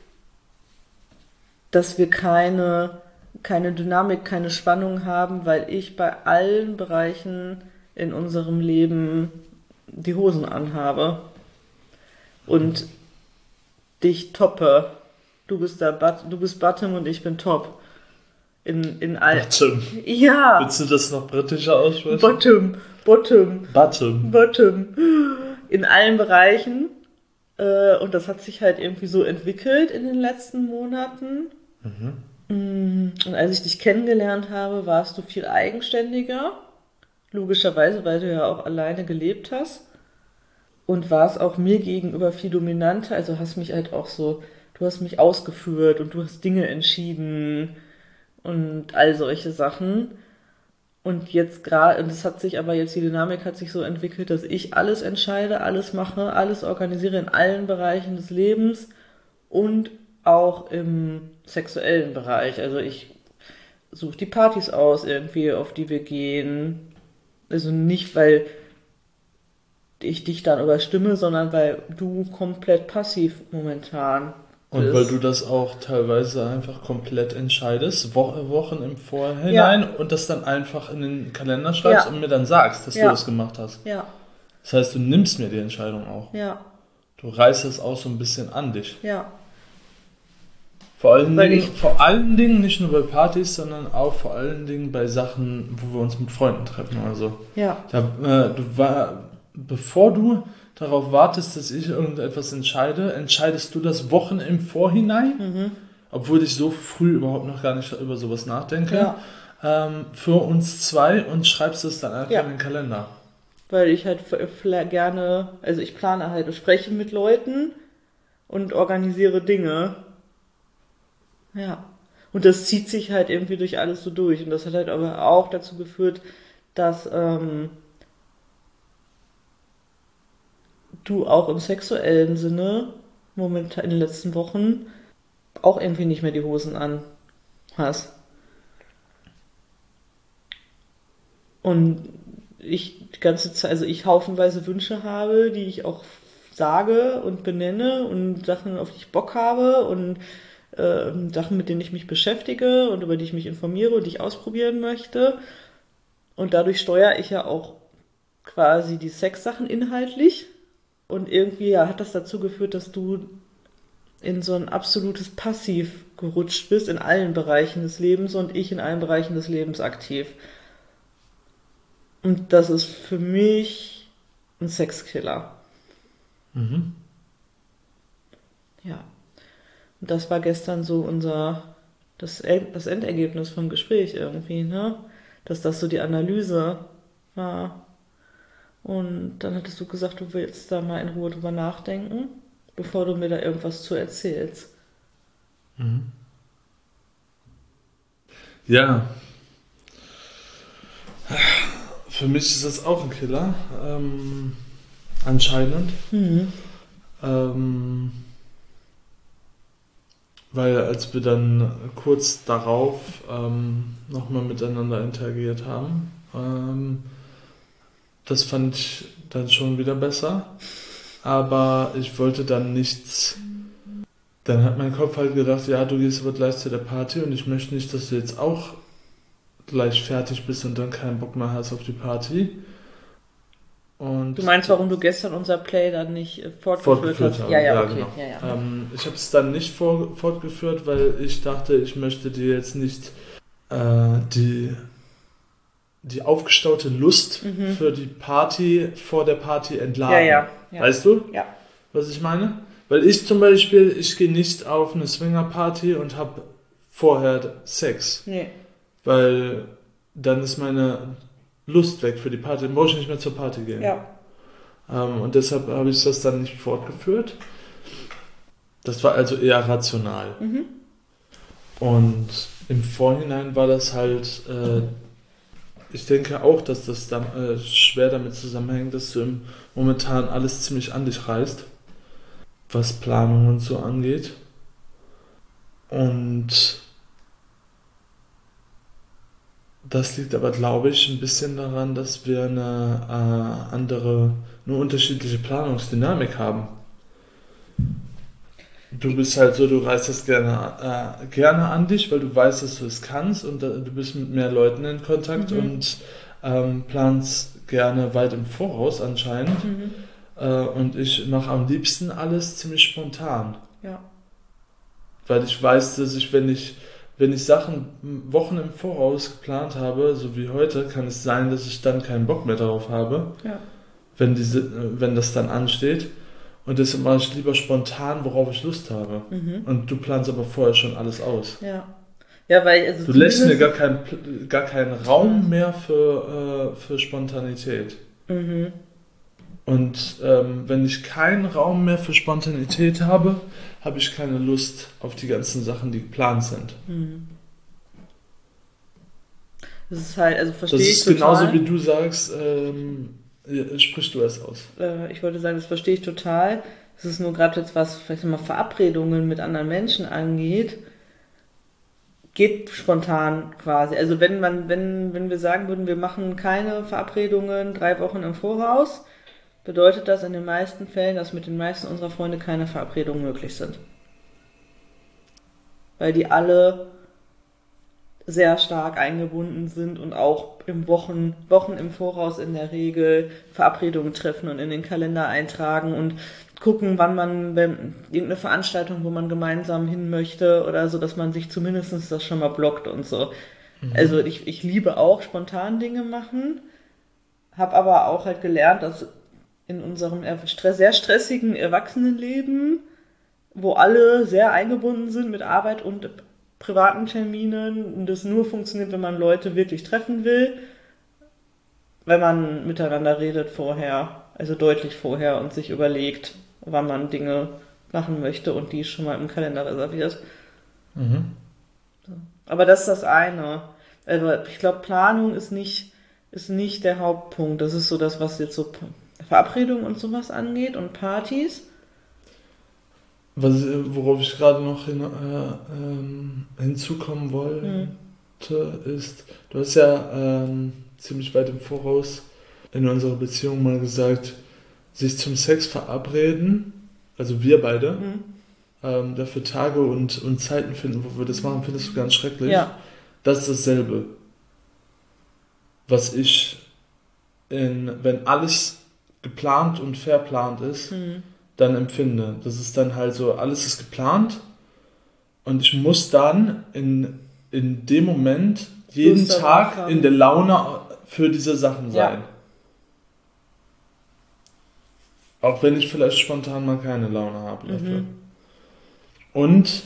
dass wir keine, keine Dynamik, keine Spannung haben, weil ich bei allen Bereichen in unserem Leben die Hosen anhabe und dich toppe. Du bist der But- du bist Bottom und ich bin Top. In, in all Bottom. Ja, Willst du das noch britischer aussprechen? Bottom, Bottom, Bottom. Bottom. In allen Bereichen. Äh, Und das hat sich halt irgendwie so entwickelt in den letzten Monaten. Mhm. Und als ich dich kennengelernt habe, warst du viel eigenständiger. Logischerweise, weil du ja auch alleine gelebt hast. Und warst auch mir gegenüber viel dominanter. Also hast mich halt auch so, du hast mich ausgeführt und du hast Dinge entschieden und all solche Sachen. Und jetzt gerade, und es hat sich aber jetzt, die Dynamik hat sich so entwickelt, dass ich alles entscheide, alles mache, alles organisiere in allen Bereichen des Lebens und auch im sexuellen Bereich. Also ich suche die Partys aus irgendwie, auf die wir gehen. Also nicht, weil ich dich dann überstimme, sondern weil du komplett passiv momentan Und bist. weil du das auch teilweise einfach komplett entscheidest, Wo Wochen im Vorhinein Ja. und das dann einfach in den Kalender schreibst Ja. und mir dann sagst, dass Ja. du das gemacht hast. Ja, Das heißt, du nimmst mir die Entscheidung auch. ja, Du reißt es auch so ein bisschen an dich. ja. Vor allen, Weil Dingen, ich- vor allen Dingen nicht nur bei Partys, sondern auch vor allen Dingen bei Sachen, wo wir uns mit Freunden treffen. Also Ja, da, äh, du war, bevor du darauf wartest, dass ich irgendetwas entscheide, entscheidest du das Wochen im Vorhinein, mhm. obwohl ich so früh überhaupt noch gar nicht über sowas nachdenke, Ja. ähm, für uns zwei und schreibst es dann einfach Ja. in den Kalender. Weil ich halt f- f- gerne, also ich plane halt, ich spreche mit Leuten und organisiere Dinge. Ja. Und das zieht sich halt irgendwie durch alles so durch. Und das hat halt aber auch dazu geführt, dass ähm, du auch im sexuellen Sinne momentan in den letzten Wochen auch irgendwie nicht mehr die Hosen an hast. Und ich die ganze Zeit, also ich haufenweise Wünsche habe, die ich auch sage und benenne und Sachen, auf die ich Bock habe und äh, Sachen, mit denen ich mich beschäftige und über die ich mich informiere und die ich ausprobieren möchte. Und dadurch steuere ich ja auch quasi die Sexsachen inhaltlich. Und irgendwie ja, hat das dazu geführt, dass du in so ein absolutes Passiv gerutscht bist in allen Bereichen des Lebens und ich in allen Bereichen des Lebens aktiv. Und das ist für mich ein Sexkiller. Mhm. Ja. Und das war gestern so unser, das, das Endergebnis vom Gespräch irgendwie, ne? Dass das so die Analyse war. Und dann hattest du gesagt, du willst da mal in Ruhe drüber nachdenken, bevor du mir da irgendwas zu erzählst. Mhm. Ja, für mich ist das auch ein Killer, ähm, anscheinend. Mhm. Ähm, weil als wir dann kurz darauf ähm, nochmal miteinander interagiert haben, ähm, das fand ich dann schon wieder besser. Aber ich wollte dann nichts. Dann hat mein Kopf halt gedacht, ja, du gehst aber gleich zu der Party und ich möchte nicht, dass du jetzt auch gleich fertig bist und dann keinen Bock mehr hast auf die Party. Und Du meinst, warum du gestern unser Play dann nicht äh, fortgeführt fortgeführt hast? habe. Ja, ja, Ja, okay. genau. Ja, ja. Ähm, ich habe es dann nicht vor, fortgeführt, weil ich dachte, ich möchte dir jetzt nicht äh, die, die aufgestaute Lust Mhm. für die Party vor der Party Ja, entladen. ja, ja. Weißt du, Ja. was ich meine? Weil ich zum Beispiel, ich gehe nicht auf eine Swingerparty und habe vorher Sex. Nee. Weil dann ist meine Lust weg für die Party. Dann brauche ich nicht mehr zur Party gehen. Ja. Ähm, und deshalb habe ich das dann nicht fortgeführt. Das war also eher rational. Mhm. Und im Vorhinein war das halt, äh, ich denke auch, dass das dann äh, schwer damit zusammenhängt, dass du im, momentan alles ziemlich an dich reißt, was Planung und so angeht. Und das liegt aber, glaube ich, ein bisschen daran, dass wir eine äh, andere, eine unterschiedliche Planungsdynamik haben. Du bist halt so, du reißt das gerne, äh, gerne an dich, weil du weißt, dass du es kannst und äh, du bist mit mehr Leuten in Kontakt Mhm. und ähm, planst gerne weit im Voraus anscheinend. Mhm. Äh, und ich mache am liebsten alles ziemlich spontan. Ja. Weil ich weiß, dass ich, wenn ich, wenn ich Sachen Wochen im Voraus geplant habe, so wie heute, kann es sein, dass ich dann keinen Bock mehr darauf habe, Ja. wenn, diese, wenn das dann ansteht. Und deshalb mache ich lieber spontan, worauf ich Lust habe. Mhm. Und du planst aber vorher schon alles aus. Ja. Ja, weil also Du lässt mir zumindest- gar keinen, gar keinen Raum mehr für, äh, für Spontanität. Mhm. Und ähm, wenn ich keinen Raum mehr für Spontanität habe, habe ich keine Lust auf die ganzen Sachen, die geplant sind. Mhm. Das ist halt, also verstehe Das ich ist total. genauso wie du sagst, ähm, ja, sprich du es aus. Äh, ich wollte sagen, das verstehe ich total. Es ist nur gerade jetzt, was vielleicht mal Verabredungen mit anderen Menschen angeht, geht spontan quasi. Also wenn man, wenn, wenn wir sagen würden, wir machen keine Verabredungen drei Wochen im Voraus, bedeutet das in den meisten Fällen, dass mit den meisten unserer Freunde keine Verabredungen möglich sind. Weil die alle sehr stark eingebunden sind und auch im Wochen, Wochen im Voraus in der Regel Verabredungen treffen und in den Kalender eintragen und gucken, wann man, wenn irgendeine Veranstaltung, wo man gemeinsam hin möchte oder so, dass man sich zumindest das schon mal blockt und so. Mhm. Also ich, ich liebe auch spontan Dinge machen, habe aber auch halt gelernt, dass in unserem sehr stressigen Erwachsenenleben, wo alle sehr eingebunden sind mit Arbeit und privaten Terminen und das nur funktioniert, wenn man Leute wirklich treffen will, wenn man miteinander redet vorher, also deutlich vorher und sich überlegt, wann man Dinge machen möchte und die schon mal im Kalender reserviert. Mhm. Aber das ist das eine. Also ich glaube, Planung ist nicht, ist nicht der Hauptpunkt. Das ist so das, was jetzt so Verabredungen und sowas angeht und Partys. Was, worauf ich gerade noch hin, äh, ähm, hinzukommen wollte, hm. ist, du hast ja ähm, ziemlich weit im Voraus in unserer Beziehung mal gesagt, sich zum Sex verabreden, also wir beide, Hm. ähm, dafür Tage und, und Zeiten finden, wo wir das machen, findest du ganz schrecklich. Ja. Das ist dasselbe, was ich, in, wenn alles geplant und verplant ist, Hm. dann empfinde. Das ist dann halt so, alles ist geplant und ich muss dann in, in dem Moment jeden Lust darauf Tag haben. in der Laune für diese Sachen sein. Ja. Auch wenn ich vielleicht spontan mal keine Laune habe dafür. Mhm. Und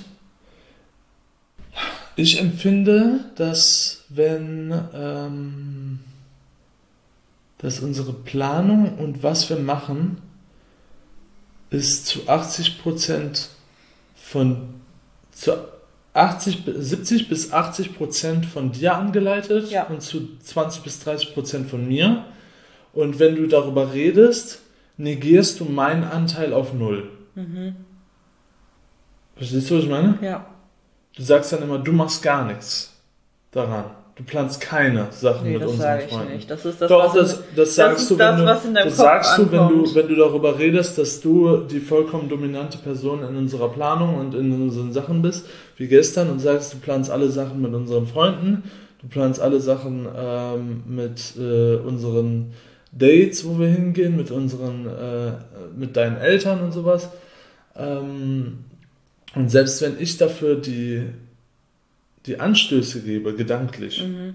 ich empfinde, dass wenn ähm, dass unsere Planung und was wir machen ist zu achtzig Prozent von zu achtzig, siebzig bis achtzig Prozent von dir angeleitet Ja. und zu zwanzig bis dreißig Prozent von mir. Und wenn du darüber redest, negierst du meinen Anteil auf null. Mhm. Verstehst du, was ich meine? Ja. Du sagst dann immer, du machst gar nichts daran. Du planst keine Sachen Nee, mit das unseren sage ich Freunden. nicht. Das ist das, Doch, was das, in, das sagst ist du, das, wenn du, was in deinem das Kopf sagst du, wenn du, ankommt. wenn du darüber redest, dass du die vollkommen dominante Person in unserer Planung und in unseren Sachen bist, wie gestern, und sagst, du planst alle Sachen mit unseren Freunden, du planst alle Sachen ähm, mit äh, unseren Dates, wo wir hingehen, mit unseren, äh, mit deinen Eltern und sowas. Ähm, und selbst wenn ich dafür die, die Anstöße gebe, gedanklich, Mhm.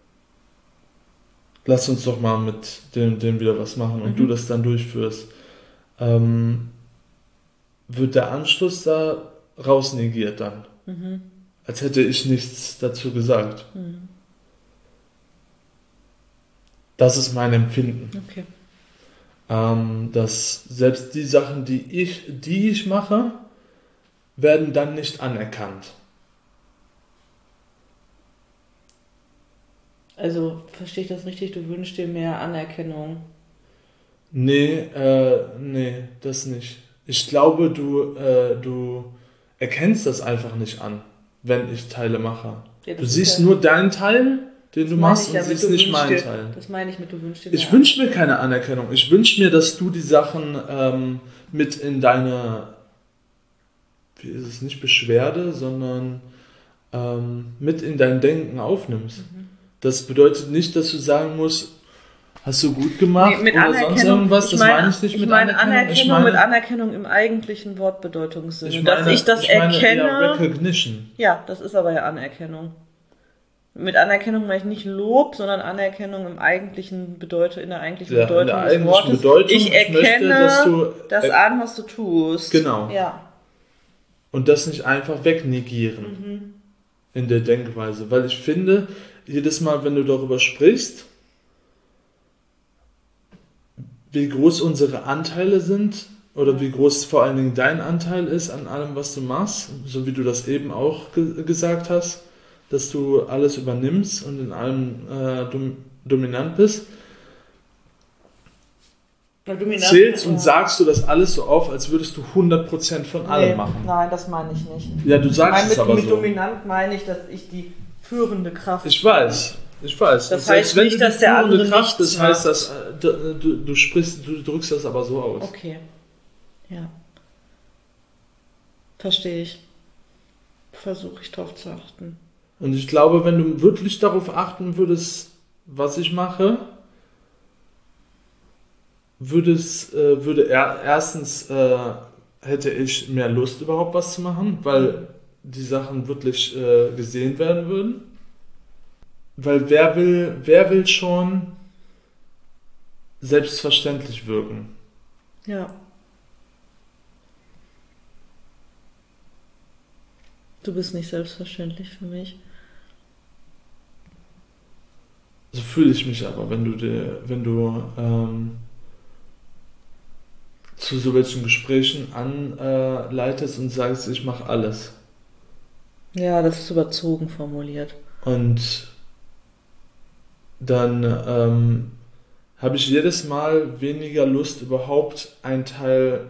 lass uns doch mal mit dem, dem wieder was machen und Mhm. du das dann durchführst, ähm, wird der Anschluss da raus negiert dann. Mhm. Als hätte ich nichts dazu gesagt. Mhm. Das ist mein Empfinden. Okay. Ähm, dass selbst die Sachen, die ich, die ich mache, werden dann nicht anerkannt. Also, verstehe ich das richtig? Du wünschst dir mehr Anerkennung. Nee, äh, nee, das nicht. Ich glaube, du, äh, du erkennst das einfach nicht an, wenn ich Teile mache. Ja, das Du ist siehst ja- nur deinen Teil, den du Das meine machst, ich ja und mit, siehst du nicht wünschst meinen dir- Teil. Das meine ich mit, du wünschst dir Ich mehr wünsche mir keine Anerkennung. Ich wünsche mir, dass du die Sachen ähm, mit in deine, wie ist es, nicht Beschwerde, sondern ähm, mit in dein Denken aufnimmst. Mhm. Das bedeutet nicht, dass du sagen musst, hast du gut gemacht Nee, mit oder sonst Anerkennung, irgendwas. ich Das meine, meine ich nicht ich mit meine Anerkennung. Anerkennung Ich meine, mit Anerkennung im eigentlichen Wortbedeutungssinne. ich meine, dass ich das ich meine erkenne. eher Recognition. Ja, das ist aber ja Anerkennung. Mit Anerkennung meine ich nicht Lob, sondern Anerkennung im eigentlichen Bedeutung, in der eigentlichen Ja, in Bedeutung der des eigentlichen Wortes. Bedeutung, ich ich erkenne möchte, dass du- das er- an, was du tust. Genau. Ja. Und das nicht einfach wegnegieren Mhm. in der Denkweise. Weil ich finde, jedes Mal, wenn du darüber sprichst, wie groß unsere Anteile sind oder wie groß vor allen Dingen dein Anteil ist an allem, was du machst, so wie du das eben auch ge- gesagt hast, dass du alles übernimmst und in allem äh, dom dominant bist, Weil dominant- zählst und ja. sagst du das alles so auf, als würdest du hundert Prozent von allem Nee, machen. Nein, das meine ich nicht. Ja, du Ich sagst meine, es mit, aber mit so. dominant meine ich, dass ich die führende Kraft Ich weiß, ich weiß. Das Und selbst heißt wenn nicht, du die dass der führende andere Kraft nichts bist, heißt macht. das, äh, du, du, du sprichst, du drückst das aber so aus. Okay. Ja. Verstehe ich. Versuche ich drauf zu achten. Und ich glaube, wenn du wirklich darauf achten würdest, was ich mache, würde es, äh, würde er, erstens äh, hätte ich mehr Lust überhaupt was zu machen, weil die Sachen wirklich äh, gesehen werden würden. Weil wer will, wer will schon selbstverständlich wirken? Ja. Du bist nicht selbstverständlich für mich. So fühle ich mich aber, wenn du dir, wenn du ähm, zu so welchen Gesprächen anleitest und sagst, ich mache alles. Ja, das ist überzogen formuliert. Und dann ähm, habe ich jedes Mal weniger Lust, überhaupt einen Teil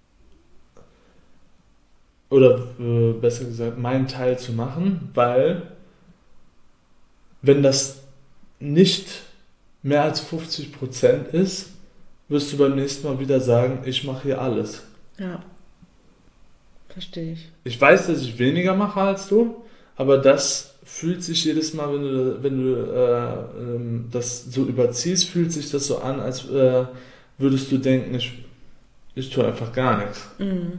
oder äh, besser gesagt, meinen Teil zu machen, weil wenn das nicht mehr als fünfzig Prozent ist, wirst du beim nächsten Mal wieder sagen, ich mache hier alles. Ja. verstehe ich. Ich weiß, dass ich weniger mache als du, aber das fühlt sich jedes Mal, wenn du, wenn du äh, ähm, das so überziehst, fühlt sich das so an, als äh, würdest du denken, ich, ich tue einfach gar nichts. Mhm.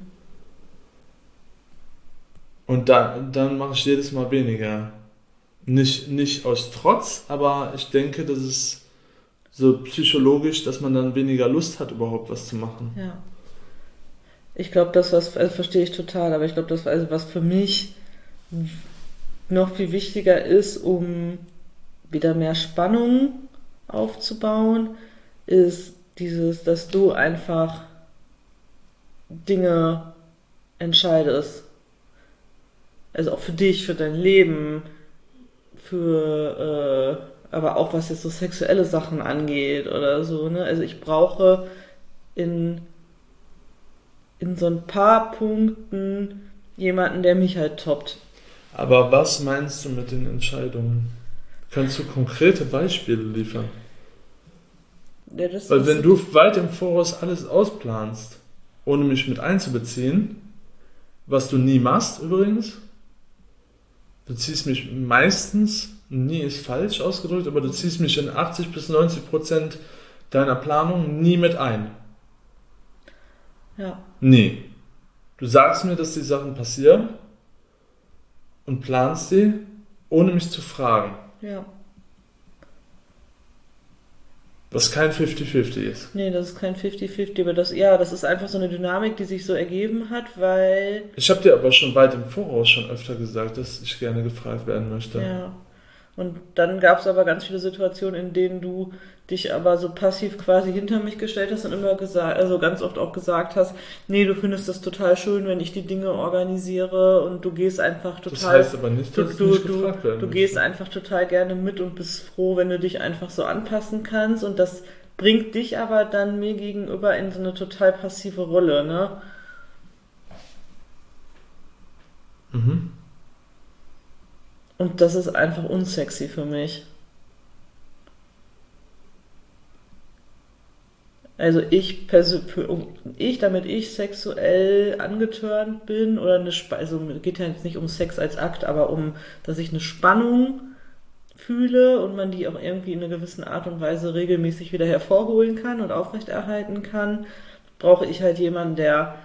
Und da, dann mache ich jedes Mal weniger. Nicht, nicht aus Trotz, aber ich denke, das ist so psychologisch, dass man dann weniger Lust hat, überhaupt was zu machen. Ja. Ich glaube, das, was, also verstehe ich total, aber ich glaube, das, also was für mich noch viel wichtiger ist, um wieder mehr Spannung aufzubauen, ist dieses, dass du einfach Dinge entscheidest. Also auch für dich, für dein Leben, für, äh, aber auch was jetzt so sexuelle Sachen angeht oder so, ne? Also ich brauche in, in so ein paar Punkten jemanden, der mich halt toppt. Aber was meinst du mit den Entscheidungen? Kannst du konkrete Beispiele liefern? Ja, das Weil ist, wenn du weit im Voraus alles ausplanst, ohne mich mit einzubeziehen, was du nie machst übrigens, du ziehst mich meistens, nie ist falsch ausgedrückt, aber du ziehst mich in achtzig bis neunzig Prozent deiner Planung nie mit ein. ja, Nie. Du sagst mir, dass die Sachen passieren und planst sie, ohne mich zu fragen. ja. Was kein fünfzig fünfzig ist. Nee, das ist kein fünfzig fünfzig, aber das, ja, das ist einfach so eine Dynamik, die sich so ergeben hat, weil, Ich habe dir aber schon weit im Voraus schon öfter gesagt, dass ich gerne gefragt werden möchte. ja. Und dann gab es aber ganz viele Situationen, in denen du dich aber so passiv quasi hinter mich gestellt hast und immer gesagt, also ganz oft auch gesagt hast, nee, du findest das total schön, wenn ich die Dinge organisiere und du gehst einfach total. Das heißt aber nicht, du, dass du, ich nicht du, gefragt werden du möchte. gehst einfach total gerne mit und bist froh, wenn du dich einfach so anpassen kannst und das bringt dich aber dann mir gegenüber in so eine total passive Rolle, ne? Mhm. Und das ist einfach unsexy für mich. Also ich, persö- ich, damit ich sexuell angetörnt bin oder eine, Sp- also geht ja jetzt nicht um Sex als Akt, aber um, dass ich eine Spannung fühle und man die auch irgendwie in einer gewissen Art und Weise regelmäßig wieder hervorholen kann und aufrechterhalten kann, brauche ich halt jemanden, der,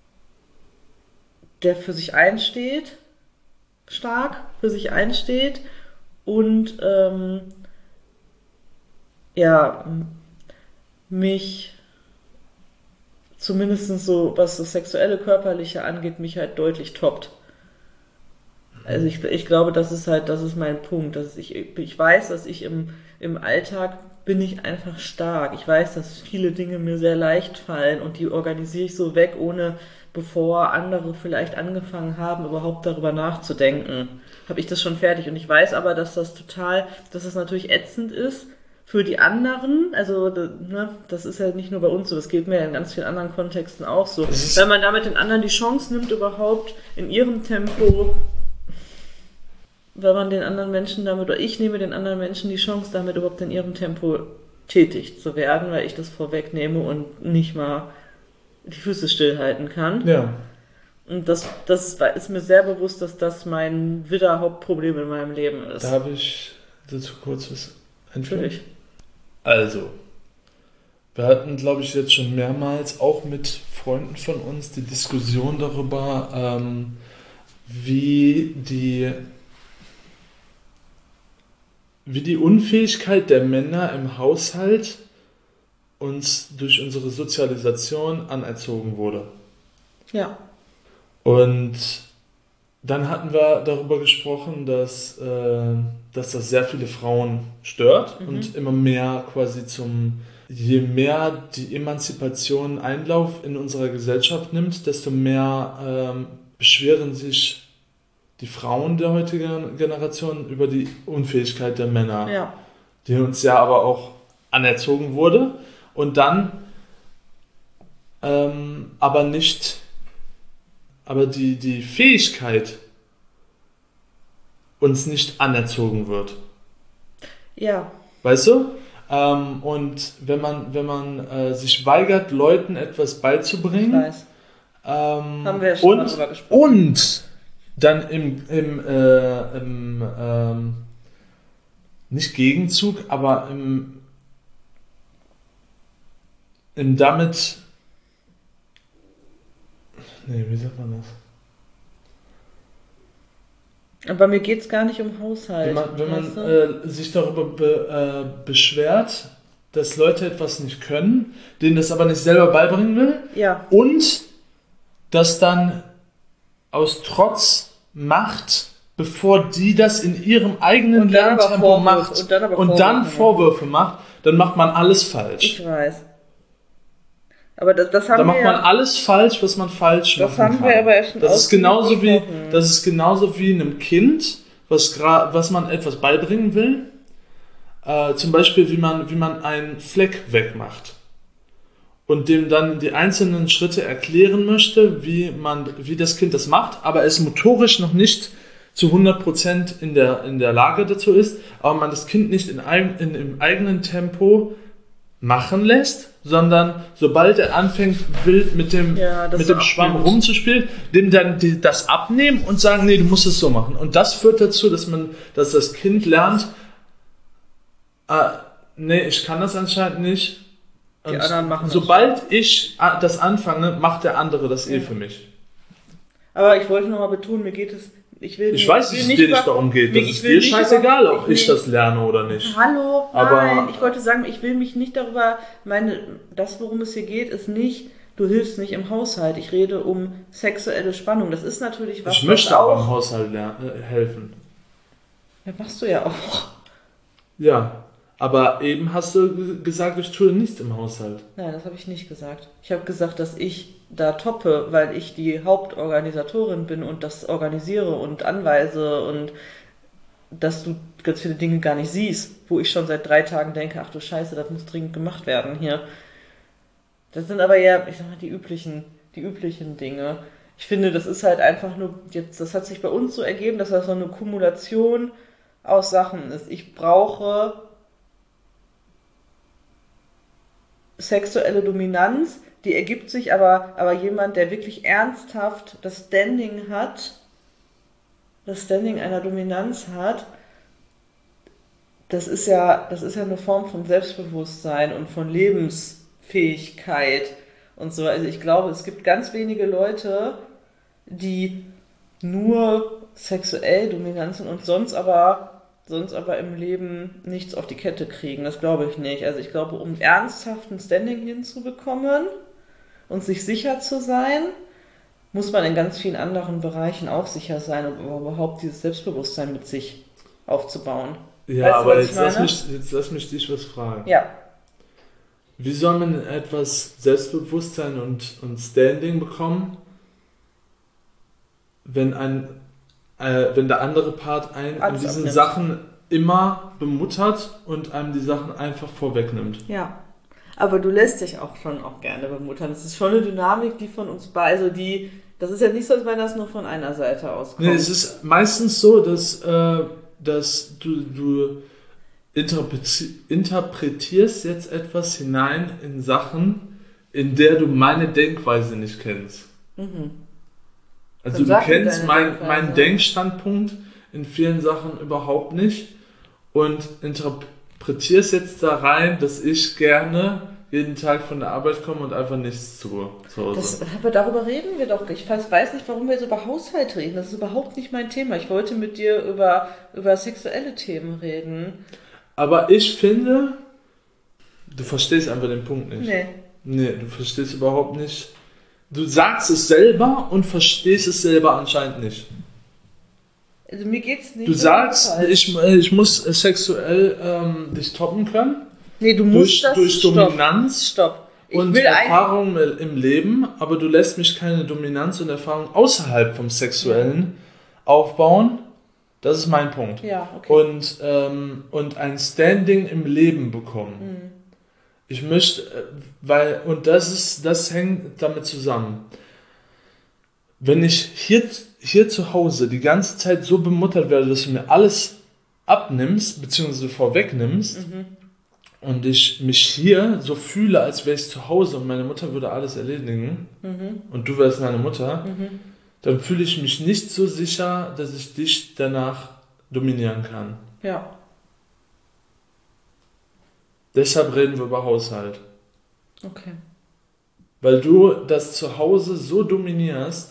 der für sich einsteht, stark für sich einsteht und ähm, ja, mich zumindest so, was das sexuelle, körperliche angeht, mich halt deutlich toppt. Also ich, ich glaube, das ist halt, das ist mein Punkt. Dass ich, ich weiß, dass ich im, im Alltag bin ich einfach stark. Ich weiß, dass viele Dinge mir sehr leicht fallen und die organisiere ich so weg, ohne bevor andere vielleicht angefangen haben, überhaupt darüber nachzudenken. Habe ich das schon fertig. Und ich weiß aber, dass das total, dass das natürlich ätzend ist für die anderen. Also ne, das ist ja nicht nur bei uns so, das geht mir ja in ganz vielen anderen Kontexten auch so. Wenn man damit den anderen die Chance nimmt, überhaupt in ihrem Tempo, wenn man den anderen Menschen damit, oder ich nehme den anderen Menschen die Chance, damit überhaupt in ihrem Tempo tätig zu werden, weil ich das vorwegnehme und nicht mal die Füße stillhalten kann. Ja. Und das, das ist mir sehr bewusst, dass das mein wieder Hauptproblem in meinem Leben ist. Darf ich dazu kurz was einführen? Natürlich. Also, wir hatten, glaube ich, jetzt schon mehrmals auch mit Freunden von uns die Diskussion darüber, ähm, wie die wie die Unfähigkeit der Männer im Haushalt uns durch unsere Sozialisation anerzogen wurde. Ja. Und dann hatten wir darüber gesprochen, dass, äh, dass das sehr viele Frauen stört Mhm. und immer mehr quasi zum, je mehr die Emanzipation Einlauf in unserer Gesellschaft nimmt, desto mehr ähm, beschweren sich die Frauen der heutigen Generation über die Unfähigkeit der Männer, Ja. die uns ja aber auch anerzogen wurde und dann ähm, aber nicht, aber die, die Fähigkeit uns nicht anerzogen wird. Ja. Weißt du? Ähm, und wenn man, wenn man äh, sich weigert, Leuten etwas Ich beizubringen, weiß. Ähm, Haben wir ja schon und, mal drüber gesprochen. Und dann im, im, äh, im ähm, nicht Gegenzug, aber im, im damit, nee, wie sagt man das? Aber mir geht es gar nicht um Haushalt. Wenn man, wenn weißt man du? äh, sich darüber be, äh, beschwert, dass Leute etwas nicht können, denen das aber nicht selber beibringen will, Ja. und das dann aus Trotz macht, bevor die das in ihrem eigenen Und dann aber Lerntempo Vorwürfe- macht und dann aber und dann Vorwürfe Vorwürfe macht, dann macht man alles falsch. Ich weiß. Aber das, das haben Dann wir macht man ja, alles falsch, was man falsch Das machen haben kann. wir aber ja schon das ist ausgiebig genauso wie besprochen. Das ist genauso wie einem Kind, was, gra- was man etwas beibringen will. Äh, zum Beispiel, wie man, wie man einen Fleck wegmacht. Und dem dann die einzelnen Schritte erklären möchte, wie, man, wie das Kind das macht, aber es motorisch noch nicht zu hundert Prozent in der, in der Lage dazu ist, aber man das Kind nicht in, einem, in im eigenen Tempo machen lässt, sondern sobald er anfängt, wild mit dem, Ja, das mit so dem Schwamm abnimmt. rumzuspielen, dem dann die, das abnehmen und sagen, nee, du musst es so machen. Und das führt dazu, dass man, dass das Kind lernt, äh, nee, ich kann das anscheinend nicht. Die Und anderen machen das. sobald ich a- das anfange, macht der andere das eh Ja. für mich. Aber ich wollte nochmal betonen, mir geht es, ich will Ich mir- weiß, will dass es dir nicht über- darum geht. mir- Das ich ist will dir nicht scheißegal, über- ob ich nee. das lerne oder nicht. Hallo, Aber- nein, ich wollte sagen, ich will mich nicht darüber, meine, das, worum es hier geht, ist nicht, du hilfst nicht im Haushalt. Ich rede um sexuelle Spannung. Das ist natürlich was, Ich möchte was aber auch, im Haushalt lernen, äh, helfen. ja, machst du ja auch. Ja, aber eben hast du g- gesagt, ich tue nichts im Haushalt. Nein, das habe ich nicht gesagt. Ich habe gesagt, dass ich da toppe, weil ich die Hauptorganisatorin bin und das organisiere und anweise und dass du ganz viele Dinge gar nicht siehst, wo ich schon seit drei Tagen denke, ach du Scheiße, das muss dringend gemacht werden hier. Das sind aber ja, ich sag mal, die üblichen, die üblichen Dinge. Ich finde, das ist halt einfach nur, jetzt, das hat sich bei uns so ergeben, dass das so eine Kumulation aus Sachen ist. Ich brauche sexuelle Dominanz, die ergibt sich aber, aber jemand, der wirklich ernsthaft das Standing hat, das Standing einer Dominanz hat, das ist ja, das ist ja eine Form von Selbstbewusstsein und von Lebensfähigkeit und so. Also ich glaube, es gibt ganz wenige Leute, die nur sexuell dominant sind und sonst aber sonst aber im Leben nichts auf die Kette kriegen. Das glaube ich nicht. Also ich glaube, um ernsthaft ein Standing hinzubekommen und sich sicher zu sein, muss man in ganz vielen anderen Bereichen auch sicher sein, um überhaupt dieses Selbstbewusstsein mit sich aufzubauen. Ja, Weißt du, aber was ich jetzt lass, meine? mich, jetzt lass mich dich was fragen. Ja, Wie soll man etwas Selbstbewusstsein und, und Standing bekommen, wenn ein äh, wenn der andere Part einen in Alles diesen abnimmt. Sachen immer bemuttert und einem die Sachen einfach vorwegnimmt? ja. Aber du lässt dich auch schon auch gerne bemuttern. Das ist schon eine Dynamik, die von uns beiden, also die, das ist ja nicht so, als wenn das nur von einer Seite auskommt. Nee, es ist meistens so, dass, äh, dass du, du interpreti- interpretierst jetzt etwas hinein in Sachen, in der du meine Denkweise nicht kennst. Mhm. Also Dann du sag mir kennst deine mein, Denkweise. meinen Denkstandpunkt in vielen Sachen überhaupt nicht und interpretierst jetzt da rein, dass ich gerne jeden Tag von der Arbeit komme und einfach nichts tue zu Hause. Das, aber darüber reden wir doch. Ich weiß, weiß nicht, warum wir jetzt über Haushalt reden. Das ist überhaupt nicht mein Thema. Ich wollte mit dir über, über sexuelle Themen reden. Aber ich finde, du verstehst einfach den Punkt nicht. Nee. Nee, du verstehst überhaupt nicht. Du sagst es selber und verstehst es selber anscheinend nicht. Also mir geht's nicht Du um sagst, Haushalt. ich, äh, ich muss äh, sexuell ähm, dich toppen können. Nee, du Durch, musst das... durch Stopp. Dominanz Stopp. Ich und will ein... Erfahrung im Leben, aber du lässt mich keine Dominanz und Erfahrung außerhalb vom Sexuellen aufbauen. Das ist mein Punkt. Ja, okay. Und, ähm, und ein Standing im Leben bekommen. Mhm. Ich möchte, äh, weil, und das ist, das hängt damit zusammen. Wenn ich hier, hier zu Hause die ganze Zeit so bemuttert werde, dass du mir alles abnimmst, beziehungsweise vorwegnimmst, Mhm. und ich mich hier so fühle, als wäre ich zu Hause und meine Mutter würde alles erledigen Mhm. und du wärst meine Mutter, Mhm. dann fühle ich mich nicht so sicher, dass ich dich danach dominieren kann. Ja. Deshalb reden wir über Haushalt. Okay. Weil du das zu Hause so dominierst,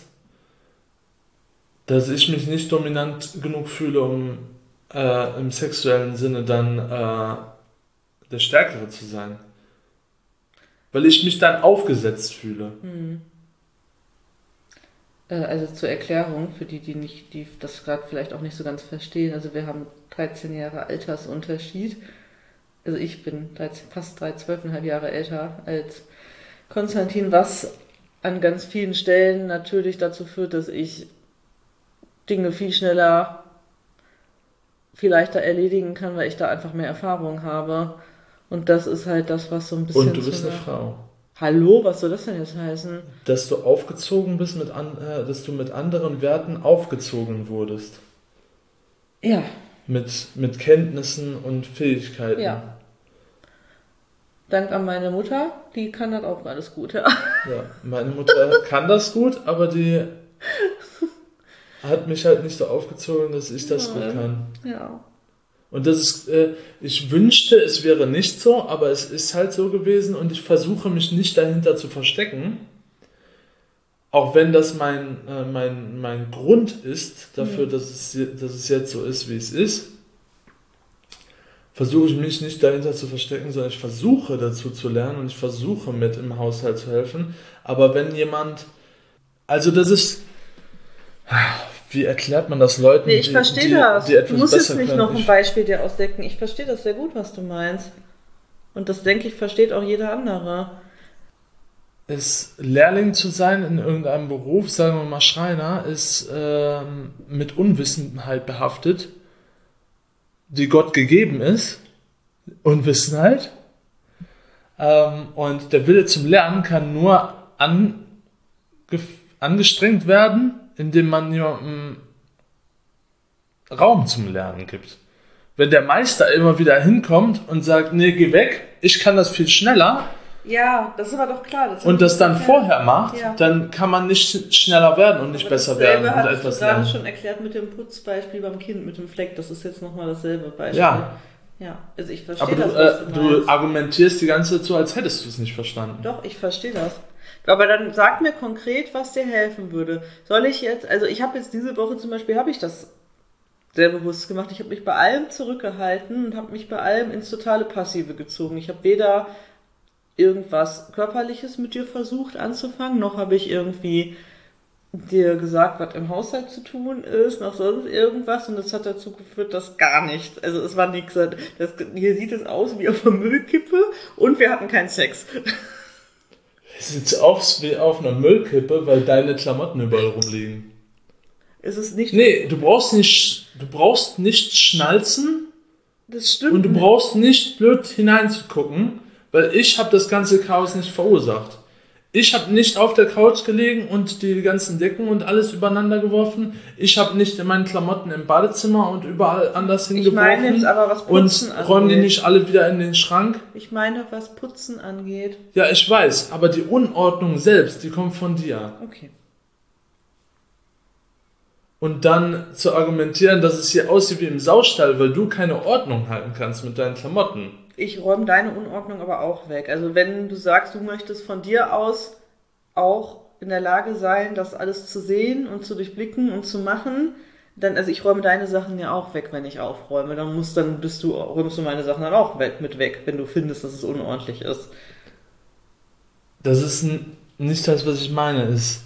dass ich mich nicht dominant genug fühle, um äh, im sexuellen Sinne dann äh, der Stärkere zu sein. Weil ich mich dann aufgesetzt fühle. Hm. Äh, Also zur Erklärung, für die, die nicht, die das gerade vielleicht auch nicht so ganz verstehen. Also wir haben dreizehn Jahre Altersunterschied. Also ich bin dreizehn, fast drei, zwölfeinhalb Jahre älter als Konstantin, was an ganz vielen Stellen natürlich dazu führt, dass ich Dinge viel schneller, viel leichter erledigen kann, weil ich da einfach mehr Erfahrung habe. Und das ist halt das, was so ein bisschen. Und du bist zu eine einer- Frau. Hallo, was soll das denn jetzt heißen? Dass du aufgezogen bist mit an, äh, dass du mit anderen Werten aufgezogen wurdest. Ja, Mit, mit Kenntnissen und Fähigkeiten. ja. Dank an meine Mutter, die kann das auch alles gut, ja. Ja, meine Mutter kann das gut, aber die hat mich halt nicht so aufgezogen, dass ich das gut kann. Ja. Und das ist, äh, ich wünschte, es wäre nicht so, aber es ist halt so gewesen und ich versuche mich nicht dahinter zu verstecken. Auch wenn das mein, äh, mein, mein Grund ist dafür, Mhm. dass es, je- dass es jetzt so ist, wie es ist, versuche ich mich nicht dahinter zu verstecken, sondern ich versuche dazu zu lernen und ich versuche mit im Haushalt zu helfen. Aber wenn jemand, also das ist, wie erklärt man das Leuten, Nee, ich die, verstehe die, das. die etwas Du musst besser jetzt nicht können? noch ein Ich- Beispiel dir ausdenken. Ich verstehe das sehr gut, was du meinst. Und das, denke ich, versteht auch jeder andere. ist Lehrling zu sein in irgendeinem Beruf, sagen wir mal Schreiner, ist ähm, mit Unwissenheit behaftet, die Gott gegeben ist. Unwissenheit. Ähm, und der Wille zum Lernen kann nur ange angestrengt werden, indem man jemandem Raum zum Lernen gibt. Wenn der Meister immer wieder hinkommt und sagt, nee, geh weg, ich kann das viel schneller, Ja, das ist aber doch klar. Das und das dann vorher macht, Ja. dann kann man nicht schneller werden und nicht Aber besser dasselbe werden und hattest etwas du gerade lernen. schon erklärt mit dem Putzbeispiel beim Kind, mit dem Fleck. Das ist jetzt nochmal dasselbe Beispiel. Ja. Ja, also ich verstehe Aber du, das, was äh, du du meinst. argumentierst die ganze Zeit so, als hättest du es nicht verstanden. Doch, ich verstehe das. Aber dann sag mir konkret, was dir helfen würde. Soll ich jetzt, also ich habe jetzt diese Woche zum Beispiel, habe ich das sehr bewusst gemacht. Ich habe mich bei allem zurückgehalten und habe mich bei allem ins totale Passive gezogen. Ich habe weder irgendwas Körperliches mit dir versucht anzufangen, noch habe ich irgendwie dir gesagt, was im Haushalt zu tun ist, noch sonst irgendwas, und das hat dazu geführt, dass gar nichts, also es war nichts, das, hier sieht es aus wie auf einer Müllkippe und wir hatten keinen Sex. Es sieht aus wie auf einer Müllkippe, weil deine Klamotten überall rumliegen. Es ist nicht, Nee, du brauchst nicht, du brauchst nicht schnalzen das stimmt. und du brauchst nicht blöd hineinzugucken, weil ich habe das ganze Chaos nicht verursacht. Ich habe nicht auf der Couch gelegen und die ganzen Decken und alles übereinander geworfen. Ich habe nicht in meinen Klamotten im Badezimmer und überall anders Ich meine hingeworfen jetzt aber, was Putzen und räume die angeht. nicht alle wieder in den Schrank. Ich meine, was Putzen angeht. Ja, ich weiß, aber die Unordnung selbst, die kommt von dir. Okay. Und dann zu argumentieren, dass es hier aussieht wie im Saustall, weil du keine Ordnung halten kannst mit deinen Klamotten. Ich räume deine Unordnung aber auch weg. Also wenn du sagst, du möchtest von dir aus auch in der Lage sein, das alles zu sehen und zu durchblicken und zu machen, dann, also ich räume deine Sachen ja auch weg, wenn ich aufräume. Dann musst, dann bist du, räumst du meine Sachen dann auch weg, mit weg, wenn du findest, dass es unordentlich ist. Das ist n- nicht das, was ich meine. Ist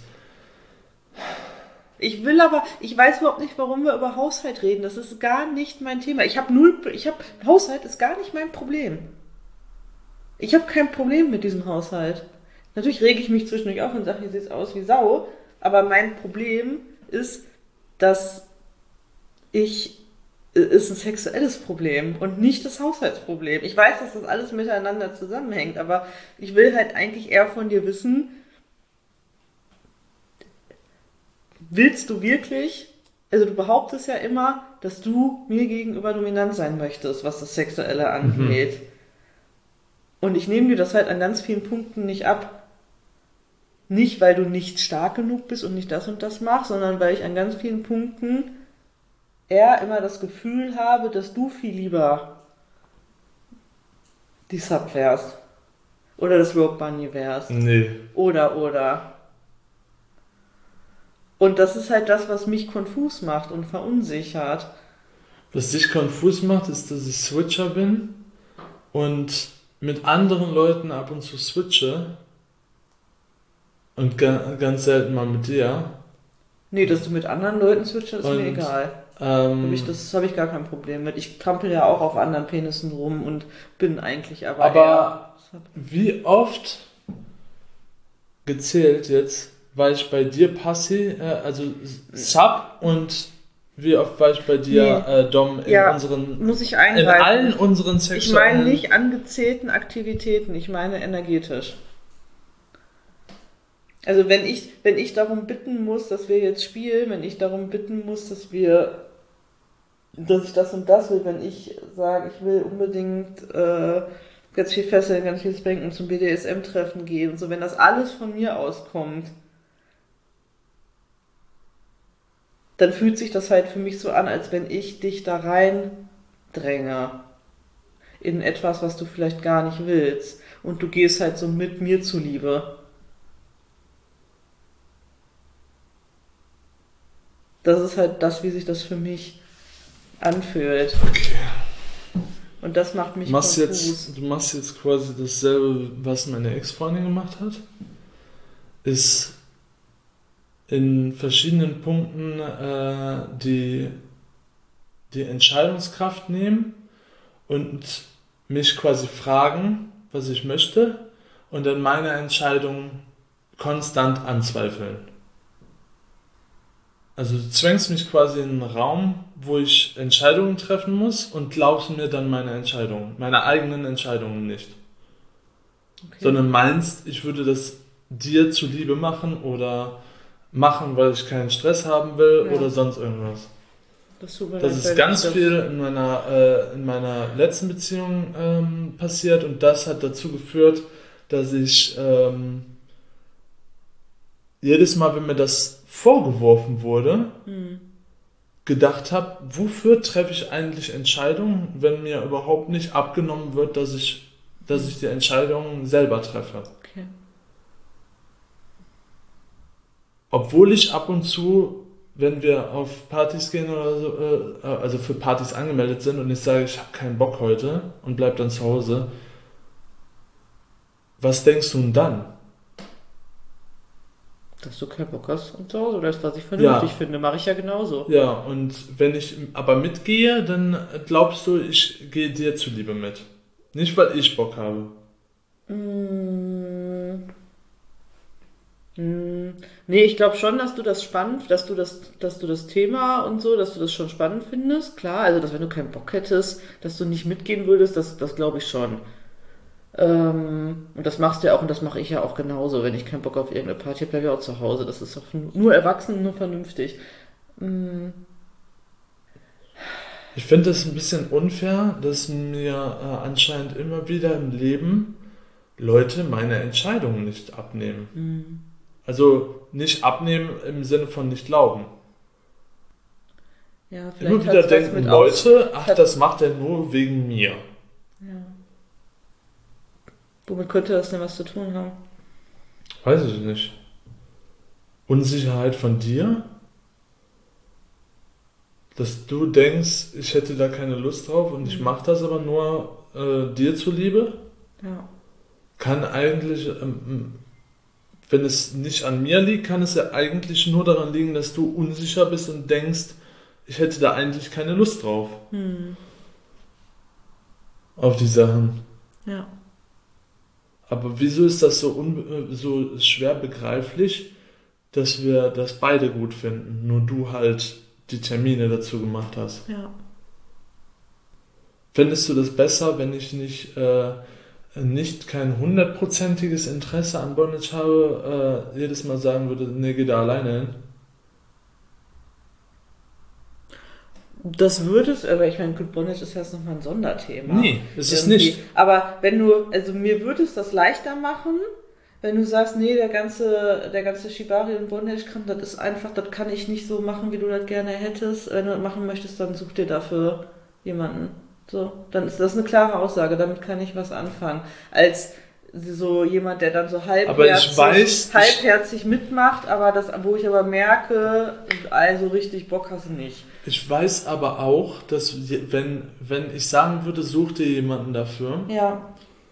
Ich will aber, ich weiß überhaupt nicht, warum wir über Haushalt reden. Das ist gar nicht mein Thema. Ich habe null, ich habe, Haushalt ist gar nicht mein Problem. Ich habe kein Problem mit diesem Haushalt. Natürlich rege ich mich zwischendurch auf und sage, hier sieht's aus wie Sau. Aber mein Problem ist, dass ich, ist ein sexuelles Problem und nicht das Haushaltsproblem. Ich weiß, dass das alles miteinander zusammenhängt, aber ich will halt eigentlich eher von dir wissen, willst du wirklich, also du behauptest ja immer, dass du mir gegenüber dominant sein möchtest, was das Sexuelle angeht. Und ich nehme dir das halt an ganz vielen Punkten nicht ab. Nicht, weil du nicht stark genug bist und nicht das und das machst, sondern weil ich an ganz vielen Punkten eher immer das Gefühl habe, dass du viel lieber die Sub wärst. Oder das Rogue Bunny wärst. Nee. Oder, oder. Und das ist halt das, was mich konfus macht und verunsichert. Was dich konfus macht, ist, dass ich Switcher bin und mit anderen Leuten ab und zu switche und ga- ganz selten mal mit dir. Nee, dass du mit anderen Leuten switchst, ist Und, mir egal. Ähm, Hab ich, das habe ich gar kein Problem mit. Ich trampel ja auch auf anderen Penissen rum und bin eigentlich aber, aber eher... wie oft gezählt jetzt war ich bei dir Passi, äh, also Sub, und wie oft war ich bei dir Nee. äh, Dom in Ja, unseren muss ich in eingreifen. allen unseren Ich sexuellen... meine nicht angezählten Aktivitäten, ich meine energetisch. Also wenn ich, wenn ich darum bitten muss, dass wir jetzt spielen, wenn ich darum bitten muss, dass wir, dass ich das und das will, wenn ich sage, ich will unbedingt äh, ganz viel Fesseln, ganz viel Spanken und zum B D S M-Treffen gehen und so, wenn das alles von mir auskommt, dann fühlt sich das halt für mich so an, als wenn ich dich da rein dränge in etwas, was du vielleicht gar nicht willst. Und du gehst halt so mit mir zuliebe. Das ist halt das, wie sich das für mich anfühlt. Okay. Und das macht mich Du machst, konfus. jetzt, du machst jetzt quasi dasselbe, was meine Ex-Freundin gemacht hat. Ist in verschiedenen Punkten äh, die, die Entscheidungskraft nehmen und mich quasi fragen, was ich möchte, und dann meine Entscheidung konstant anzweifeln. Also du zwängst mich quasi in einen Raum, wo ich Entscheidungen treffen muss, und glaubst mir dann meine Entscheidungen, meine eigenen Entscheidungen nicht. Okay. Sondern meinst, ich würde das dir zuliebe machen oder machen, weil ich keinen Stress haben will, Ja. oder sonst irgendwas. Das tut mir Das leid, ist weil ganz ich das- viel in meiner, äh, in meiner letzten Beziehung ähm, passiert, und das hat dazu geführt, dass ich ähm, jedes Mal, wenn mir das vorgeworfen wurde, Hm. gedacht habe, wofür treffe ich eigentlich Entscheidungen, wenn mir überhaupt nicht abgenommen wird, dass ich, dass ich die Entscheidungen selber treffe. Okay. Obwohl ich ab und zu, wenn wir auf Partys gehen oder so, äh, also für Partys angemeldet sind und ich sage, ich habe keinen Bock heute und bleib dann zu Hause, was denkst du denn dann? Dass du keinen Bock hast und zu Hause bleibst, was ich vernünftig Ja. finde, mache ich ja genauso. Ja, und wenn ich aber mitgehe, dann glaubst du, ich gehe dir zuliebe mit. Nicht, weil ich Bock habe. Mm. Mm. Nee, ich glaube schon, dass du das spannend, dass du das, dass du das Thema und so, dass du das schon spannend findest. Klar, also dass wenn du keinen Bock hättest, dass du nicht mitgehen würdest, das, das glaube ich schon. Ähm, und das machst du ja auch, und das mache ich ja auch genauso. Wenn ich keinen Bock auf irgendeine Party habe, bleibe ich auch zu Hause. Das ist doch nur erwachsen, nur vernünftig. Mm. Ich finde es ein bisschen unfair, dass mir äh, anscheinend immer wieder im Leben Leute meine Entscheidungen nicht abnehmen. Mm. Also nicht abnehmen im Sinne von nicht glauben. Ja, vielleicht Immer wieder hat's was denken mit aus- Leute, ach, hat- das macht er nur wegen mir. Ja. Womit könnte das denn was zu tun haben? Weiß ich nicht. Unsicherheit von dir? Dass du denkst, ich hätte da keine Lust drauf und ich Mhm. mache das aber nur äh, dir zuliebe? Ja. Kann eigentlich, ähm, wenn es nicht an mir liegt, kann es ja eigentlich nur daran liegen, dass du unsicher bist und denkst, ich hätte da eigentlich keine Lust drauf. Hm. Auf die Sachen. Ja. Aber wieso ist das so, un äh, so schwer begreiflich, dass wir das beide gut finden, nur du halt die Termine dazu gemacht hast? Ja. Fändest du das besser, wenn ich nicht, äh, nicht kein hundertprozentiges Interesse an Bondage habe, äh, jedes Mal sagen würde, nee, geh da alleine hin? Das würde es, aber ich meine, Good Bondage ist ja jetzt nochmal ein Sonderthema. Nee, ist es Irgendwie. nicht. Aber wenn du, also mir würde es das leichter machen, wenn du sagst, nee, der ganze, der ganze Shibari und Bondage-Kram, das ist einfach, das kann ich nicht so machen, wie du das gerne hättest. Wenn du das machen möchtest, dann such dir dafür jemanden. So, dann ist das eine klare Aussage, damit kann ich was anfangen. Als so jemand, der dann so Aber ich halbherzig, weiß, ich- halbherzig mitmacht, aber das, wo ich aber merke, also richtig Bock hast du nicht. Ich weiß aber auch, dass je- wenn, wenn ich sagen würde, such dir jemanden dafür, Ja,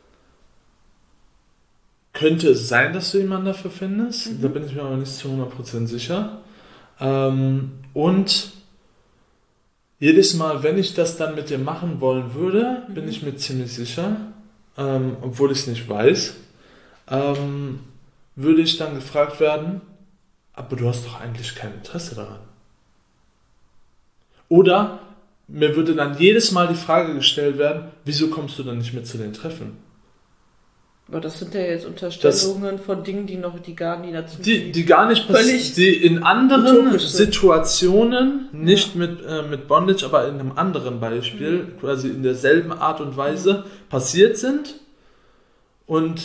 könnte es sein, dass du jemanden dafür findest. Mhm. Da bin ich mir aber nicht zu hundert Prozent sicher. Ähm, und jedes Mal, wenn ich das dann mit dir machen wollen würde, bin ich mir ziemlich sicher, ähm, obwohl ich es nicht weiß, ähm, würde ich dann gefragt werden, aber du hast doch eigentlich kein Interesse daran. Oder mir würde dann jedes Mal die Frage gestellt werden, wieso kommst du dann nicht mit zu den Treffen? aber das sind ja jetzt Unterstellungen von Dingen, die noch, die gar nie dazu Die, die gar nicht Völlig passieren, die in anderen utopisch sind. Situationen, nicht mit, äh, mit Bondage, aber in einem anderen Beispiel, Mhm. quasi in derselben Art und Weise passiert sind und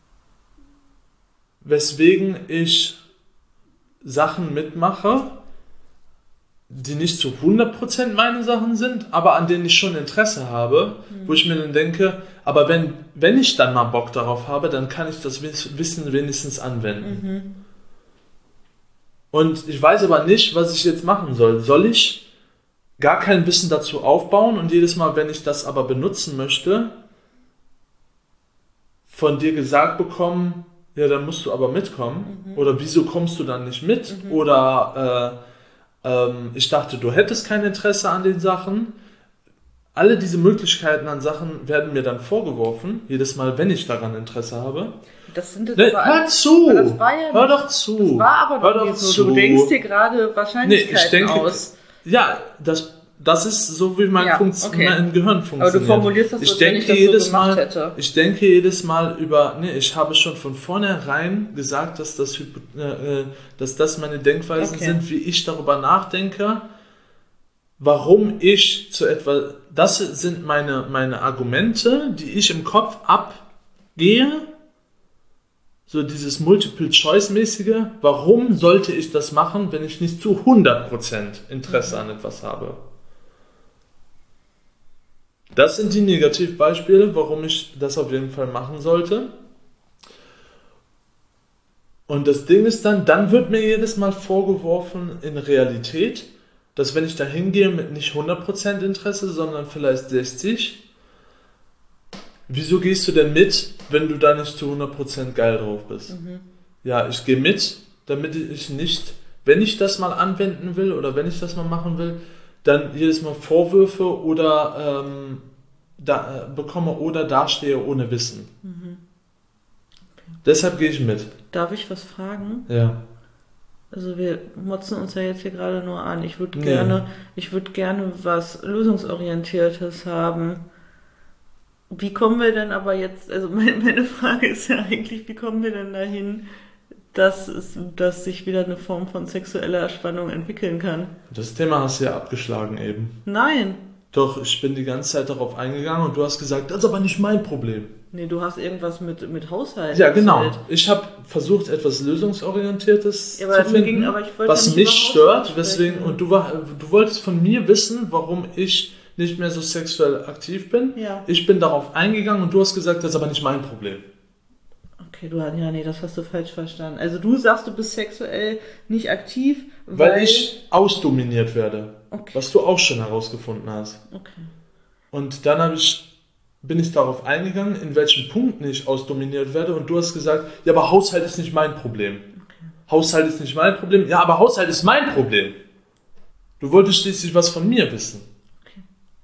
weswegen ich Sachen mitmache, die nicht zu hundert Prozent meine Sachen sind, aber an denen ich schon Interesse habe, wo ich mir dann denke, aber wenn, wenn ich dann mal Bock darauf habe, dann kann ich das Wiss- Wissen wenigstens anwenden. Und ich weiß aber nicht, was ich jetzt machen soll. Soll ich gar kein Wissen dazu aufbauen und jedes Mal, wenn ich das aber benutzen möchte, von dir gesagt bekommen, ja, dann musst du aber mitkommen? Oder wieso kommst du dann nicht mit? Oder äh, ähm, ich dachte, du hättest kein Interesse an den Sachen. Alle diese Möglichkeiten an Sachen werden mir dann vorgeworfen, jedes Mal, wenn ich daran Interesse habe. Das sind jetzt Ne, aber hör alles- zu! aber das war ja Hör nicht- doch zu! Das war aber Hör doch doch nicht so. zu. Du denkst dir gerade Nee, Wahrscheinlichkeiten ich denke, aus. ja, das, das ist so, wie mein, Ja, Funktio- okay. mein Gehirn funktioniert. Aber du formulierst das so, ich als wenn denke ich das so jedes gemacht Mal, hätte. Ich denke jedes Mal über, nee, ich habe schon von vornherein gesagt, dass das, Hypo- äh, äh, dass das meine Denkweisen Okay. sind, wie ich darüber nachdenke, warum ich zu etwa, das sind meine, meine Argumente, die ich im Kopf abgehe, so dieses Multiple-Choice-mäßige, warum sollte ich das machen, wenn ich nicht zu hundert Prozent Interesse an etwas habe? Das sind die Negativbeispiele, warum ich das auf jeden Fall machen sollte. Und das Ding ist dann, dann wird mir jedes Mal vorgeworfen in Realität, dass wenn ich da hingehe mit nicht hundert Prozent Interesse, sondern vielleicht sechzig, wieso gehst du denn mit, wenn du da nicht zu hundert Prozent geil drauf bist? Ja, ich gehe mit, damit ich nicht, wenn ich das mal anwenden will oder wenn ich das mal machen will, dann jedes Mal Vorwürfe oder ähm, da, äh, bekomme oder dastehe ohne Wissen. Deshalb gehe ich mit. Darf ich was fragen? Ja. Also wir motzen uns ja jetzt hier gerade nur an. Ich würde Nee. gerne, ich würde gerne was Lösungsorientiertes haben. Wie kommen wir denn aber jetzt, also meine, meine Frage ist ja eigentlich, wie kommen wir denn dahin, dass, es, dass sich wieder eine Form von sexueller Spannung entwickeln kann? Das Thema hast du ja abgeschlagen eben. Nein. Doch, ich bin die ganze Zeit darauf eingegangen und du hast gesagt, das ist aber nicht mein Problem. Nee, du hast irgendwas mit, mit Haushalt Ja, genau. erzählt. Ich habe versucht, etwas Lösungsorientiertes Ja, aber zu mir finden, ging- aber ich wollte was ja nicht mich über stört. Haushalt Weswegen, sprechen. und du, war, du wolltest von mir wissen, warum ich nicht mehr so sexuell aktiv bin. Ja. Ich bin darauf eingegangen und du hast gesagt, das ist aber nicht mein Problem. Okay, du, ja, nee, das hast du falsch verstanden. Also du sagst, du bist sexuell nicht aktiv, Weil, weil... ich ausdominiert werde. Okay. Was du auch schon herausgefunden hast. Okay. Und dann habe ich, bin ich darauf eingegangen, in welchen Punkten ich ausdominiert werde. Und du hast gesagt, ja, aber Haushalt ist nicht mein Problem. Haushalt ist nicht mein Problem. Ja, aber Haushalt ist mein Problem. Du wolltest schließlich was von mir wissen. Okay.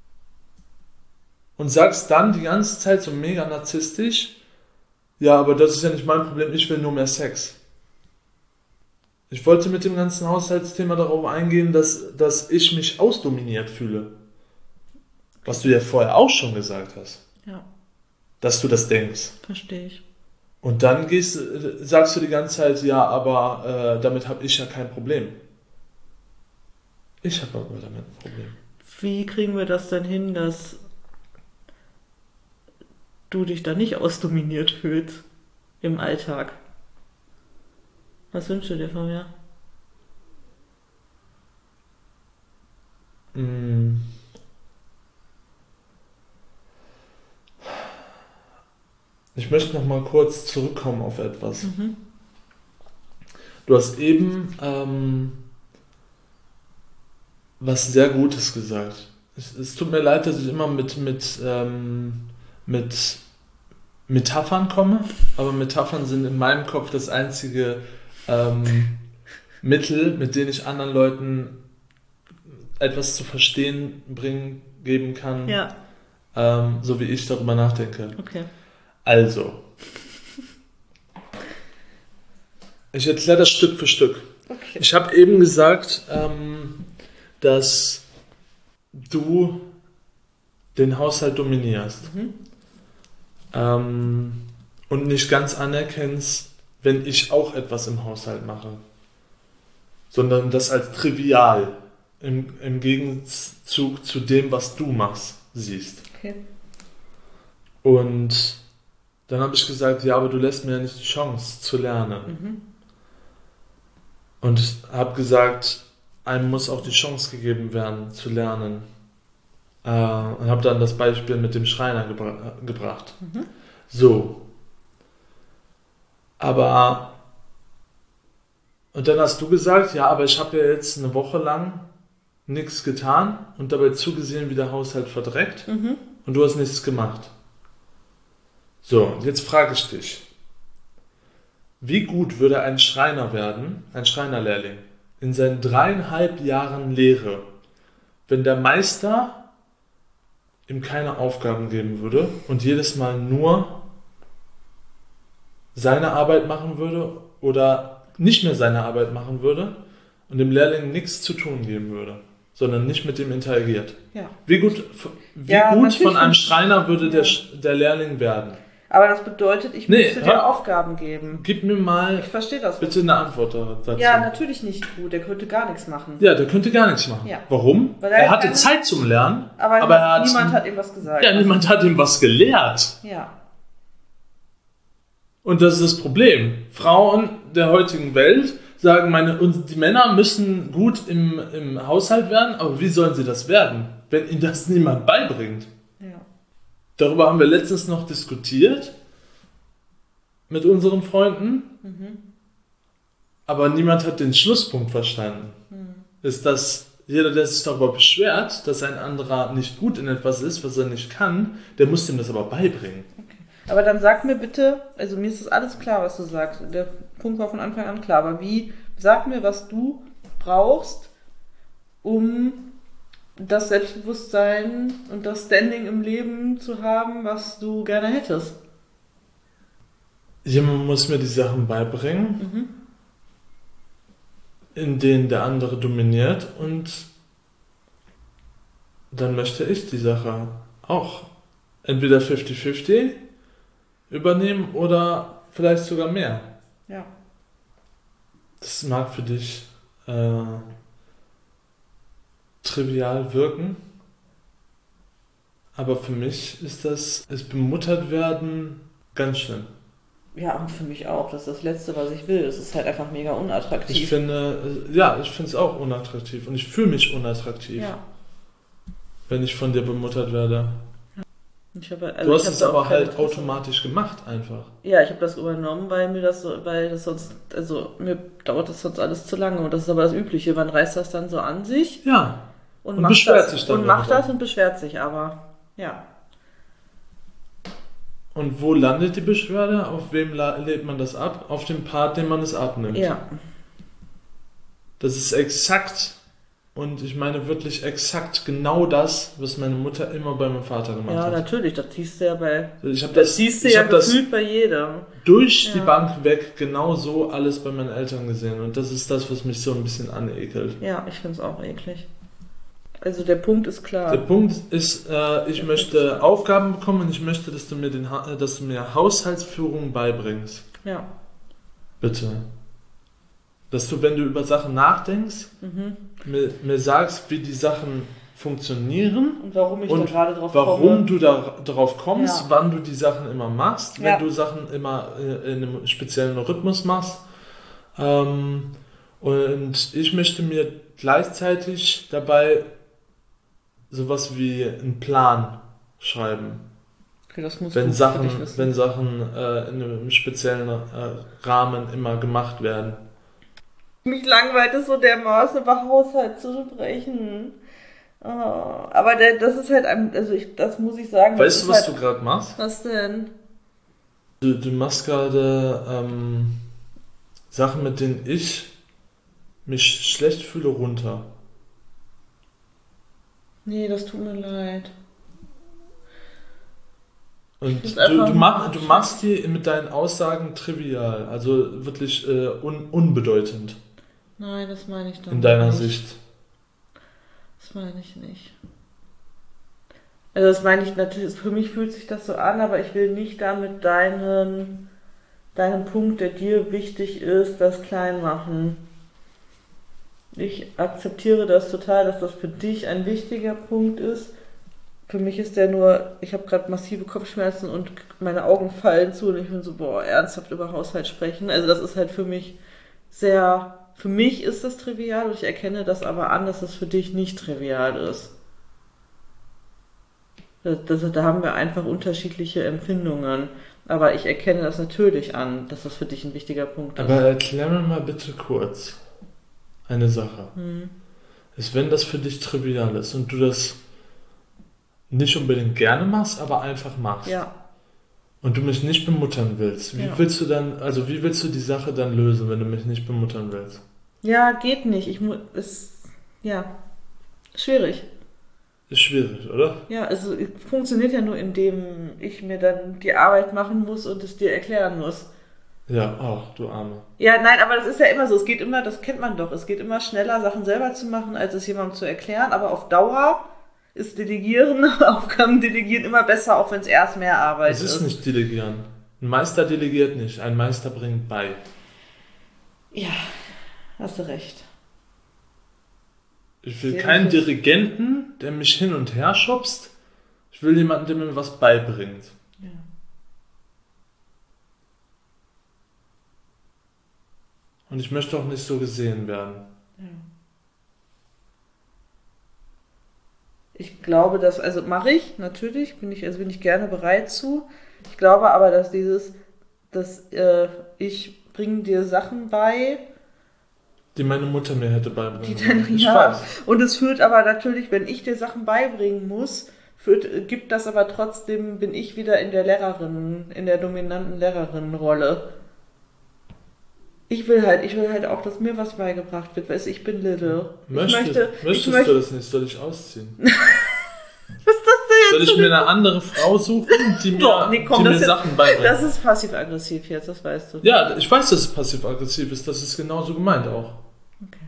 Und sagst dann die ganze Zeit so mega narzisstisch, ja, aber das ist ja nicht mein Problem, ich will nur mehr Sex. Ich wollte mit dem ganzen Haushaltsthema darauf eingehen, dass, dass ich mich ausdominiert fühle. Was du ja vorher auch schon gesagt hast, Ja, dass du das denkst. verstehe ich. Und dann gehst, sagst du die ganze Zeit, ja, aber äh, damit habe ich ja kein Problem. Ich habe aber damit ein Problem. wie kriegen wir das denn hin, dass du dich da nicht ausdominiert fühlst im Alltag? Was wünschst du dir von mir? Mm. Ich möchte noch mal kurz zurückkommen auf etwas. Mhm. Du hast eben ähm, was sehr Gutes gesagt. Es, es tut mir leid, dass ich immer mit, mit, ähm, mit Metaphern komme, aber Metaphern sind in meinem Kopf das einzige ähm, Mittel, mit denen ich anderen Leuten etwas zu verstehen bringen, geben kann, Ja, ähm, so wie ich darüber nachdenke. okay. Also, ich erkläre das Stück für Stück. Okay. Ich habe eben gesagt, ähm, dass du den Haushalt dominierst Mhm. ähm, und nicht ganz anerkennst, wenn ich auch etwas im Haushalt mache, sondern das als trivial im, im Gegenzug zu dem, was du machst, siehst. Okay. Und dann habe ich gesagt, ja, aber du lässt mir ja nicht die Chance zu lernen. Mhm. Und habe gesagt, einem muss auch die Chance gegeben werden, zu lernen. Äh, und habe dann das Beispiel mit dem Schreiner gebra- gebracht. Mhm. So. Aber, und dann hast du gesagt, ja, aber ich habe ja jetzt eine Woche lang nichts getan und dabei zugesehen, wie der Haushalt verdreckt Mhm. und du hast nichts gemacht. So, und jetzt frage ich dich, wie gut würde ein Schreiner werden, ein Schreinerlehrling, in seinen dreieinhalb Jahren Lehre, wenn der Meister ihm keine Aufgaben geben würde und jedes Mal nur seine Arbeit machen würde oder nicht mehr seine Arbeit machen würde und dem Lehrling nichts zu tun geben würde, sondern nicht mit dem interagiert. Ja. Wie gut, wie Ja, gut natürlich von einem find- Schreiner würde der, Ja. Sch- der Lehrling werden? Aber das bedeutet, ich Nee, müsste hör- dir Aufgaben geben. Gib mir mal Ich verstehe das. bitte eine Antwort dazu. Ja, natürlich nicht gut. Der könnte gar nichts machen. Ja, der könnte gar nichts machen. Ja. Warum? Weil er Er hatte keine- Zeit zum Lernen, Aber, aber er hat, niemand hat ihm was gesagt. ja, niemand hat ihm was gelehrt. Ja. Und das ist das Problem. Frauen der heutigen Welt sagen, meine, und die Männer müssen gut im, im Haushalt werden, aber wie sollen sie das werden, wenn ihnen das niemand beibringt? Ja. Darüber haben wir letztens noch diskutiert mit unseren Freunden, Mhm. aber niemand hat den Schlusspunkt verstanden. Mhm. Ist, dass jeder, der sich darüber beschwert, dass ein anderer nicht gut in etwas ist, was er nicht kann, der muss ihm das aber beibringen. Aber dann sag mir bitte, also mir ist das alles klar, was du sagst. Der Punkt war von Anfang an klar. Aber wie, sag mir, was du brauchst, um das Selbstbewusstsein und das Standing im Leben zu haben, was du gerne hättest. Jemand muss mir die Sachen beibringen, Mhm. in denen der andere dominiert, und dann möchte ich die Sache auch entweder fünfzig fünfzig übernehmen oder vielleicht sogar mehr. Ja. Das mag für dich äh, trivial wirken, aber für mich ist das, es bemuttert werden, ganz schlimm. Ja, und für mich auch. Das ist das Letzte, was ich will. Es ist halt einfach mega unattraktiv. Ich finde, äh, ja, ich finde es auch unattraktiv und ich fühle mich unattraktiv, ja. wenn ich von dir bemuttert werde. Ich habe, also Du ich hast habe es da auch aber kein halt Interesse. automatisch gemacht einfach. Ja, ich habe das übernommen, weil mir das, so- weil das sonst, also mir dauert das sonst alles zu lange. Und das ist aber das Übliche. Man reißt das dann so an sich Ja, und, Und macht beschwert das, sich dann und macht darüber. das und beschwert sich. Aber ja, und wo landet die Beschwerde? Auf wem la- lädt man das ab? Auf dem Part, den man es abnimmt. ja, Das ist exakt, und ich meine wirklich exakt genau das, was meine Mutter immer bei meinem Vater gemacht ja, hat. natürlich. Das siehst du ja bei, Ich habe das das, siehst du ich ja hab das gefühlt bei jedem. durch Ja. die Bank weg genau so alles bei meinen Eltern gesehen, und das ist das, was mich so ein bisschen anekelt. Ja, ich finde es auch eklig. Also der Punkt ist klar. Der Punkt ist, äh, ich möchte Aufgaben bekommen und ich möchte, dass du mir den, Ha- äh, dass du mir Haushaltsführung beibringst. Ja. Bitte. Dass du, wenn du über Sachen nachdenkst, Mhm. mir, mir sagst, wie die Sachen funktionieren. Und warum ich und da gerade drauf warum komme. du da drauf kommst, Ja. wann du die Sachen immer machst, wenn Ja. du Sachen immer äh, in einem speziellen Rhythmus machst. Ähm, und ich möchte mir gleichzeitig dabei sowas wie einen Plan schreiben. Okay, das muss Wenn gut Sachen, für dich wissen. wenn Sachen äh, in einem speziellen äh, Rahmen immer gemacht werden. Mich langweilt es so dermaßen, über Haushalt zu sprechen. Oh, aber der, das ist halt, ein, also ich, das muss ich sagen. Weißt das du, ist was halt, du gerade machst? Was denn? Du, du machst gerade ähm, Sachen, mit denen ich mich schlecht fühle, runter. Nee, das tut mir leid. Und find's du, einfach du, mach, nicht du machst die mit deinen Aussagen trivial, also wirklich äh, un, unbedeutend Nein, das meine ich doch in deiner nicht. Sicht. Das meine ich nicht. Also das meine ich natürlich, für mich fühlt sich das so an, aber ich will nicht damit deinen, deinen Punkt, der dir wichtig ist, das klein machen. Ich akzeptiere das total, dass das für dich ein wichtiger Punkt ist. Für mich ist der nur, ich habe gerade massive Kopfschmerzen und meine Augen fallen zu und ich bin so, boah, ernsthaft über Haushalt sprechen. Also das ist halt für mich sehr, für mich ist das trivial und ich erkenne das aber an, dass es für dich nicht trivial ist. Das, das, da haben wir einfach unterschiedliche Empfindungen. Aber ich erkenne das natürlich an, dass das für dich ein wichtiger Punkt ist. Aber erklär mir mal bitte kurz eine Sache. Hm. Ist, wenn das für dich trivial ist und du das nicht unbedingt gerne machst, aber einfach machst. Ja. Und du mich nicht bemuttern willst. Wie Ja. willst du dann, also wie willst du die Sache dann lösen, wenn du mich nicht bemuttern willst? Ja, geht nicht. Ich muss, ist, ja, schwierig. Ist schwierig, oder? Ja, also es funktioniert ja nur, indem ich mir dann die Arbeit machen muss und es dir erklären muss. Ja, ach, du Arme. Ja, nein, aber das ist ja immer so. Es geht immer, das kennt man doch, es geht immer schneller, Sachen selber zu machen, als es jemandem zu erklären. Aber auf Dauer ist Delegieren, Aufgaben delegieren immer besser, auch wenn es erst mehr Arbeit Es ist. ist nicht delegieren. Ein Meister delegiert nicht, ein Meister bringt bei. Ja, hast du recht. Ich will Sehr keinen richtig. Dirigenten, der mich hin und her schubst. Ich will jemanden, der mir was beibringt. Ja. Und ich möchte auch nicht so gesehen werden. Ja. Ich glaube, dass, also mache ich, natürlich, bin ich, also bin ich gerne bereit zu. Ich glaube aber, dass dieses, dass äh, ich bringe dir Sachen bei, Die meine Mutter mir hätte beibringen die sollen. dann, Ich ja, weiß. und es führt aber natürlich, wenn ich dir Sachen beibringen muss, führt, gibt das aber trotzdem, bin ich wieder in der Lehrerin, in der dominanten Lehrerinnenrolle. Ich will halt, ich will halt auch, dass mir was beigebracht wird, weißt du, ich bin Little. Möchtest, ich möchte, möchtest ich möchte, du das nicht? Soll ich ausziehen? was ist das denn Soll jetzt? ich mir eine andere Frau suchen, die mir, Doch, nee, komm, die mir das, Sachen ist, beibringt? das ist passiv-aggressiv jetzt, das weißt du. Ja, ich weiß, dass es passiv-aggressiv ist. Das ist genauso gemeint auch. Okay.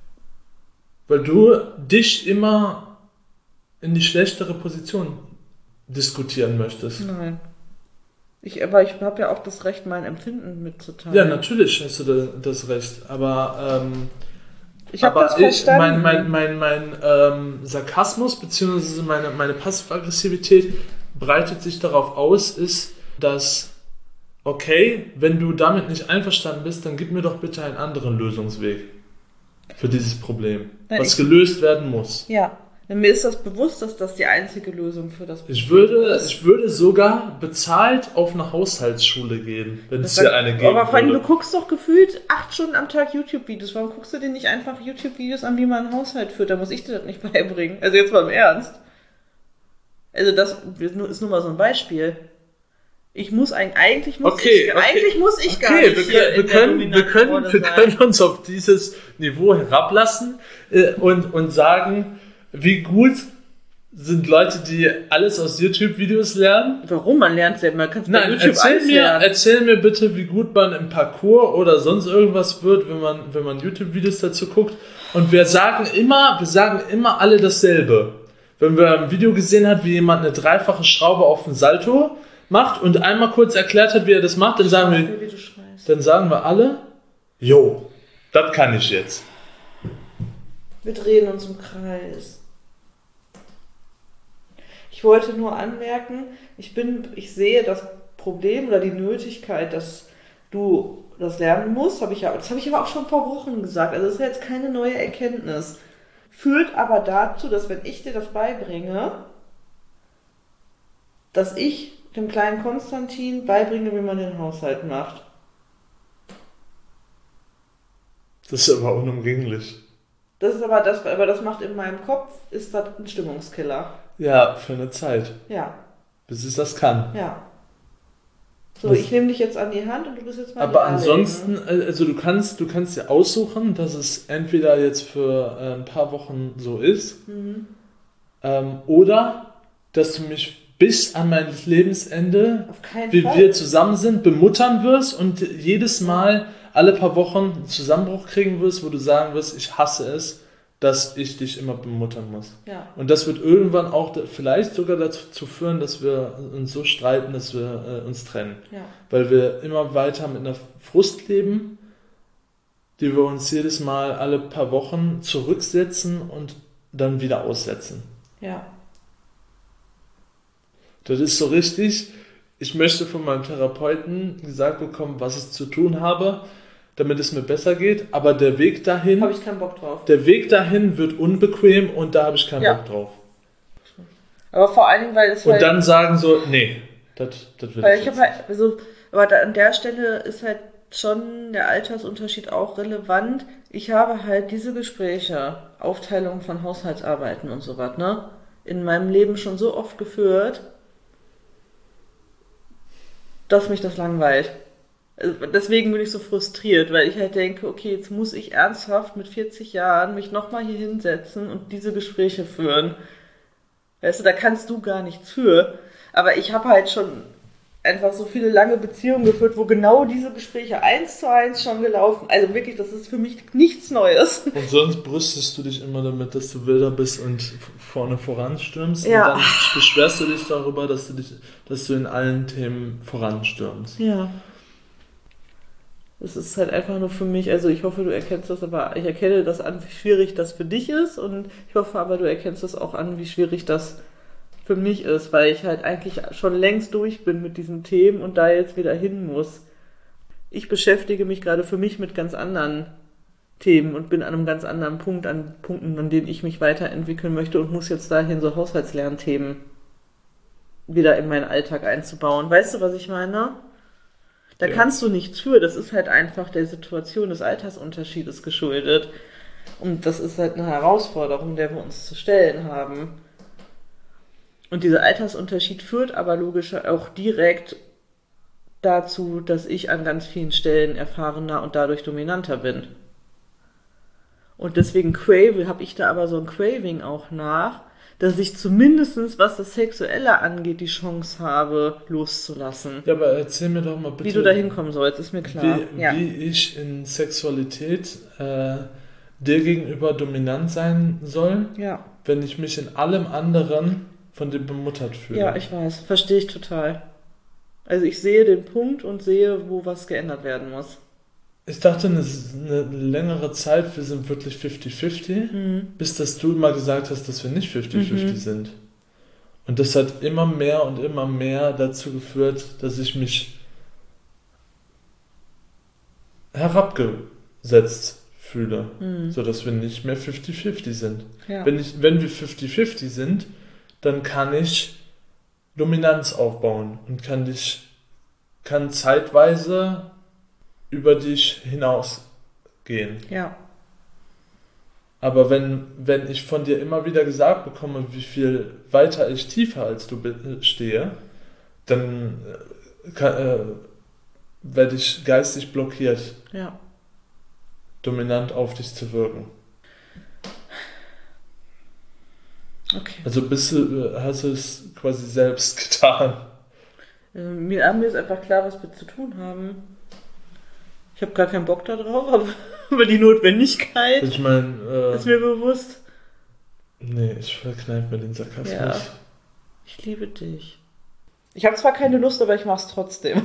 Weil du dich immer in die schlechtere Position diskutieren möchtest. Nein. Ich, aber ich habe ja auch das Recht, mein Empfinden mitzuteilen. Ja, natürlich hast du da, das Recht. Aber, ähm, Ich habe aber das ich, verstanden. mein, mein, mein, mein ähm, Sarkasmus bzw. meine, meine Passiv-Aggressivität breitet sich darauf aus, ist, dass, okay, wenn du damit nicht einverstanden bist, dann gib mir doch bitte einen anderen Lösungsweg für dieses Problem, Nein, was ich- gelöst werden muss. Ja, denn mir ist das bewusst, dass das die einzige Lösung für das Ich würde, ist. ich würde sogar bezahlt auf eine Haushaltsschule gehen, wenn es Das hier sagt- eine geben Aber vor allem, du würde. guckst doch gefühlt acht Stunden am Tag YouTube-Videos. Warum guckst du dir nicht einfach YouTube-Videos an, wie man einen Haushalt führt? Da muss ich dir das nicht beibringen. Also jetzt mal im Ernst. Also das ist nur mal so ein Beispiel. Ich muss eigentlich, eigentlich muss Okay, ich, okay. eigentlich muss ich gar Okay, nicht wir hier können, wir in der können, wir dominanten können, Rolle wir sein. können uns auf dieses Niveau herablassen äh, und, und sagen, wie gut sind Leute, die alles aus YouTube-Videos lernen. Warum? Man lernt selber. Man kann bei Nein, YouTube erzähl alles mir, lernen. erzähl mir bitte, wie gut man im Parkour oder sonst irgendwas wird, wenn man, wenn man YouTube-Videos dazu guckt. Und wir sagen immer, wir sagen immer alle dasselbe. Wenn wir ein Video gesehen hat, wie jemand eine dreifache Schraube auf den Salto macht und einmal kurz erklärt hat, wie er das macht, dann sagen wir, Wie du schreist. dann sagen wir alle, jo, das kann ich jetzt. Wir drehen uns im Kreis. Ich wollte nur anmerken, ich bin, ich sehe das Problem oder die Nötigkeit, dass du das lernen musst, habe ich ja, das habe ich aber auch schon vor Wochen gesagt. Also das ist ja jetzt keine neue Erkenntnis. Führt aber dazu, dass wenn ich dir das beibringe, dass ich dem kleinen Konstantin beibringe, wie man den Haushalt macht. Das ist aber unumgänglich. Das ist aber das, aber das macht in meinem Kopf, ist das ein Stimmungskiller. Ja, für eine Zeit. Ja. Bis es das kann. Ja. So, Was? Ich nehme dich jetzt an die Hand und du bist jetzt mal Aber ansonsten, also du kannst, du kannst dir aussuchen, dass es entweder jetzt für äh, ein paar Wochen so ist, Mhm. ähm, oder dass du mich bis an mein Lebensende, Auf keinen wie Fall. wir zusammen sind, bemuttern wirst und jedes Mal alle paar Wochen einen Zusammenbruch kriegen wirst, wo du sagen wirst, ich hasse es, dass ich dich immer bemuttern muss. Ja. Und das wird irgendwann auch da- vielleicht sogar dazu führen, dass wir uns so streiten, dass wir äh, uns trennen. Ja. Weil wir immer weiter mit einer Frust leben, die wir uns jedes Mal alle paar Wochen zurücksetzen und dann wieder aussetzen. Ja. Das ist so richtig, ich möchte von meinem Therapeuten gesagt bekommen, was ich zu tun habe, damit es mir besser geht, aber der Weg dahin, Habe ich keinen Bock drauf. der Weg dahin wird unbequem und da habe ich keinen Ja. Bock drauf. Aber vor allen Dingen, weil es Und halt... dann sagen so, nee, das, das will Weil ich ich jetzt habe halt, also, aber da, an der Stelle ist halt schon der Altersunterschied auch relevant. Ich habe halt diese Gespräche, Aufteilung von Haushaltsarbeiten und so was, ne, in meinem Leben schon so oft geführt, dass mich das langweilt. Also deswegen bin ich so frustriert, weil ich halt denke, okay, jetzt muss ich ernsthaft mit vierzig Jahren mich nochmal hier hinsetzen und diese Gespräche führen. Weißt du, da kannst du gar nichts für. Aber ich habe halt schon einfach so viele lange Beziehungen geführt, wo genau diese Gespräche eins zu eins schon gelaufen. Also wirklich, das ist für mich nichts Neues. Und sonst brüstest du dich immer damit, dass du wilder bist und f- vorne voranstürmst. Ja. Und dann beschwerst du dich darüber, dass du dich, dass du in allen Themen voranstürmst. Ja. Es ist halt einfach nur für mich, also ich hoffe, du erkennst das, aber ich erkenne das an, wie schwierig das für dich ist und ich hoffe aber, du erkennst das auch an, wie schwierig das für mich ist, weil ich halt eigentlich schon längst durch bin mit diesen Themen und da jetzt wieder hin muss. Ich beschäftige mich gerade für mich mit ganz anderen Themen und bin an einem ganz anderen Punkt, an Punkten, an denen ich mich weiterentwickeln möchte und muss jetzt dahin so Haushaltslernthemen wieder in meinen Alltag einzubauen. Weißt du, was ich meine? Da Ja. kannst du nichts für. Das ist halt einfach der Situation des Altersunterschiedes geschuldet. Und das ist halt eine Herausforderung, der wir uns zu stellen haben. Und dieser Altersunterschied führt aber logisch auch direkt dazu, dass ich an ganz vielen Stellen erfahrener und dadurch dominanter bin. Und deswegen crave, habe ich da aber so ein Craving auch nach, dass ich zumindest, was das Sexuelle angeht, die Chance habe, loszulassen. Ja, aber erzähl mir doch mal bitte, Wie du da hinkommen sollst, ist mir klar. wie, ja. wie ich in Sexualität äh, dir gegenüber dominant sein soll, ja. wenn ich mich in allem anderen von dir bemuttert fühle. Ja, ich weiß. Verstehe ich total. Also ich sehe den Punkt und sehe, wo was geändert werden muss. Ich dachte eine, eine längere Zeit, wir sind wirklich fünfzig fünfzig, Mhm. bis dass du immer gesagt hast, dass wir nicht fünfzig fünfzig Mhm. sind. Und das hat immer mehr und immer mehr dazu geführt, dass ich mich herabgesetzt fühle, Mhm. sodass wir nicht mehr fünfzig fünfzig sind. Ja. Wenn, ich, wenn wir fünfzig fünfzig sind, dann kann ich Dominanz aufbauen und kann dich kann zeitweise über dich hinausgehen. ja. Aber wenn, wenn ich von dir immer wieder gesagt bekomme, wie viel weiter ich tiefer als du be- stehe, dann äh, kann, äh, werde ich geistig blockiert, Ja. dominant auf dich zu wirken. Okay. Also bist du, äh, hast du es quasi selbst getan. Also mir, mir ist einfach klar, was wir zu tun haben. Ich habe gar keinen Bock da drauf, aber, aber die Notwendigkeit Ich meine, äh, ist mir bewusst. nee, ich verkneife mir den Sarkasmus. Ja. Ich liebe dich. Ich habe zwar keine Lust, aber ich mach's trotzdem.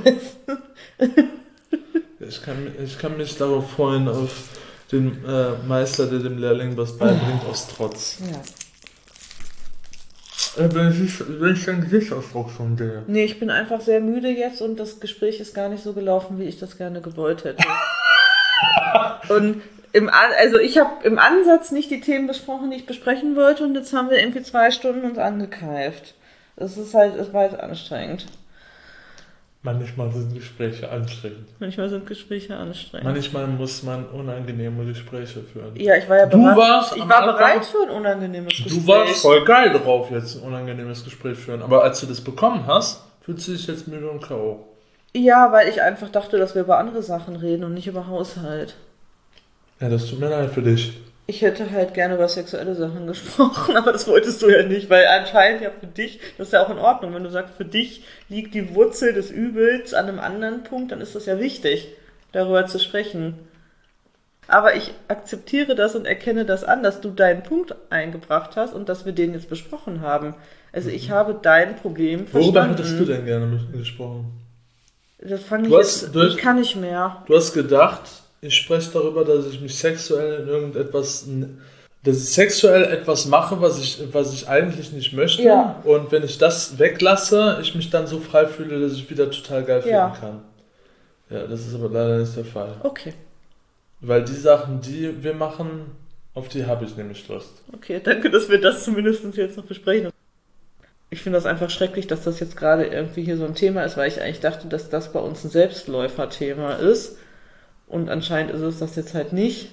Ich kann, ich kann mich darauf freuen, auf den äh, Meister, der dem Lehrling was beibringt, aus Trotz. Ja. Äh, wenn, ich, wenn ich deinen Gesichtsausdruck schon sehe. Nee, ich bin einfach sehr müde jetzt und das Gespräch ist gar nicht so gelaufen, wie ich das gerne gewollt hätte. Und im An- also ich habe im Ansatz nicht die Themen besprochen, die ich besprechen wollte, und jetzt haben wir irgendwie zwei Stunden uns angekeift. Das ist halt, es war jetzt anstrengend. Manchmal sind Gespräche anstrengend. Manchmal sind Gespräche anstrengend. Manchmal muss man unangenehme Gespräche führen. Ja, ich war ja Du bereit. warst ich am war Anfang- bereit für ein unangenehmes Gespräch. Du warst voll geil drauf, jetzt ein unangenehmes Gespräch führen. Aber als du das bekommen hast, fühlst du dich jetzt müde und K O. Ja, weil ich einfach dachte, dass wir über andere Sachen reden und nicht über Haushalt. Ja, das tut mir leid für dich. Ich hätte halt gerne über sexuelle Sachen gesprochen, aber das wolltest du ja nicht, weil anscheinend ja für dich, das ist ja auch in Ordnung, wenn du sagst, für dich liegt die Wurzel des Übels an einem anderen Punkt, dann ist das ja wichtig, darüber zu sprechen. Aber ich akzeptiere das und erkenne das an, dass du deinen Punkt eingebracht hast und dass wir den jetzt besprochen haben. Also ich habe dein Problem verstanden. Worüber hättest du denn gerne mit mir gesprochen? Das fand ich Du hast- jetzt, du hast- ich kann nicht mehr. Du hast gedacht, ich spreche darüber, dass ich mich sexuell in irgendetwas, dass ich sexuell etwas mache, was ich, was ich eigentlich nicht möchte. Ja. Und wenn ich das weglasse, ich mich dann so frei fühle, dass ich wieder total geil finden Ja. kann. Ja, das ist aber leider nicht der Fall. Okay, Weil die Sachen, die wir machen, auf die habe ich nämlich Lust. okay, danke, dass wir das zumindest jetzt noch besprechen. Ich finde das einfach schrecklich, dass das jetzt gerade irgendwie hier so ein Thema ist, weil ich eigentlich dachte, dass das bei uns ein Selbstläufer-Thema ist. Und anscheinend ist es das jetzt halt nicht.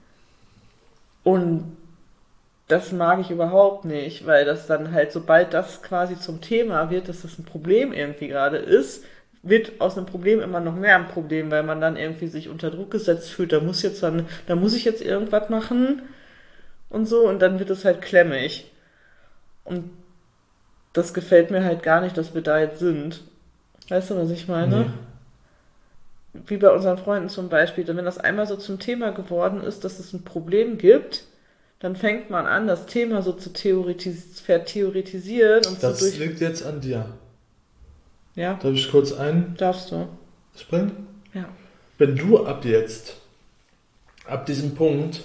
Und das mag ich überhaupt nicht, weil das dann halt, sobald das quasi zum Thema wird, dass das ein Problem irgendwie gerade ist, wird aus einem Problem immer noch mehr ein Problem, weil man dann irgendwie sich unter Druck gesetzt fühlt, da muss jetzt dann, da muss ich jetzt irgendwas machen und so, und dann wird es halt klemmig. Und das gefällt mir halt gar nicht, dass wir da jetzt sind. Weißt du, was ich meine? Nee. Wie bei unseren Freunden zum Beispiel, wenn das einmal so zum Thema geworden ist, dass es ein Problem gibt, dann fängt man an, das Thema so zu theoretis- vertheoretisieren und Das so durch... liegt jetzt an dir. Ja, Darf ich kurz einspringen? darfst du. Ja. Wenn du ab jetzt, ab diesem Punkt,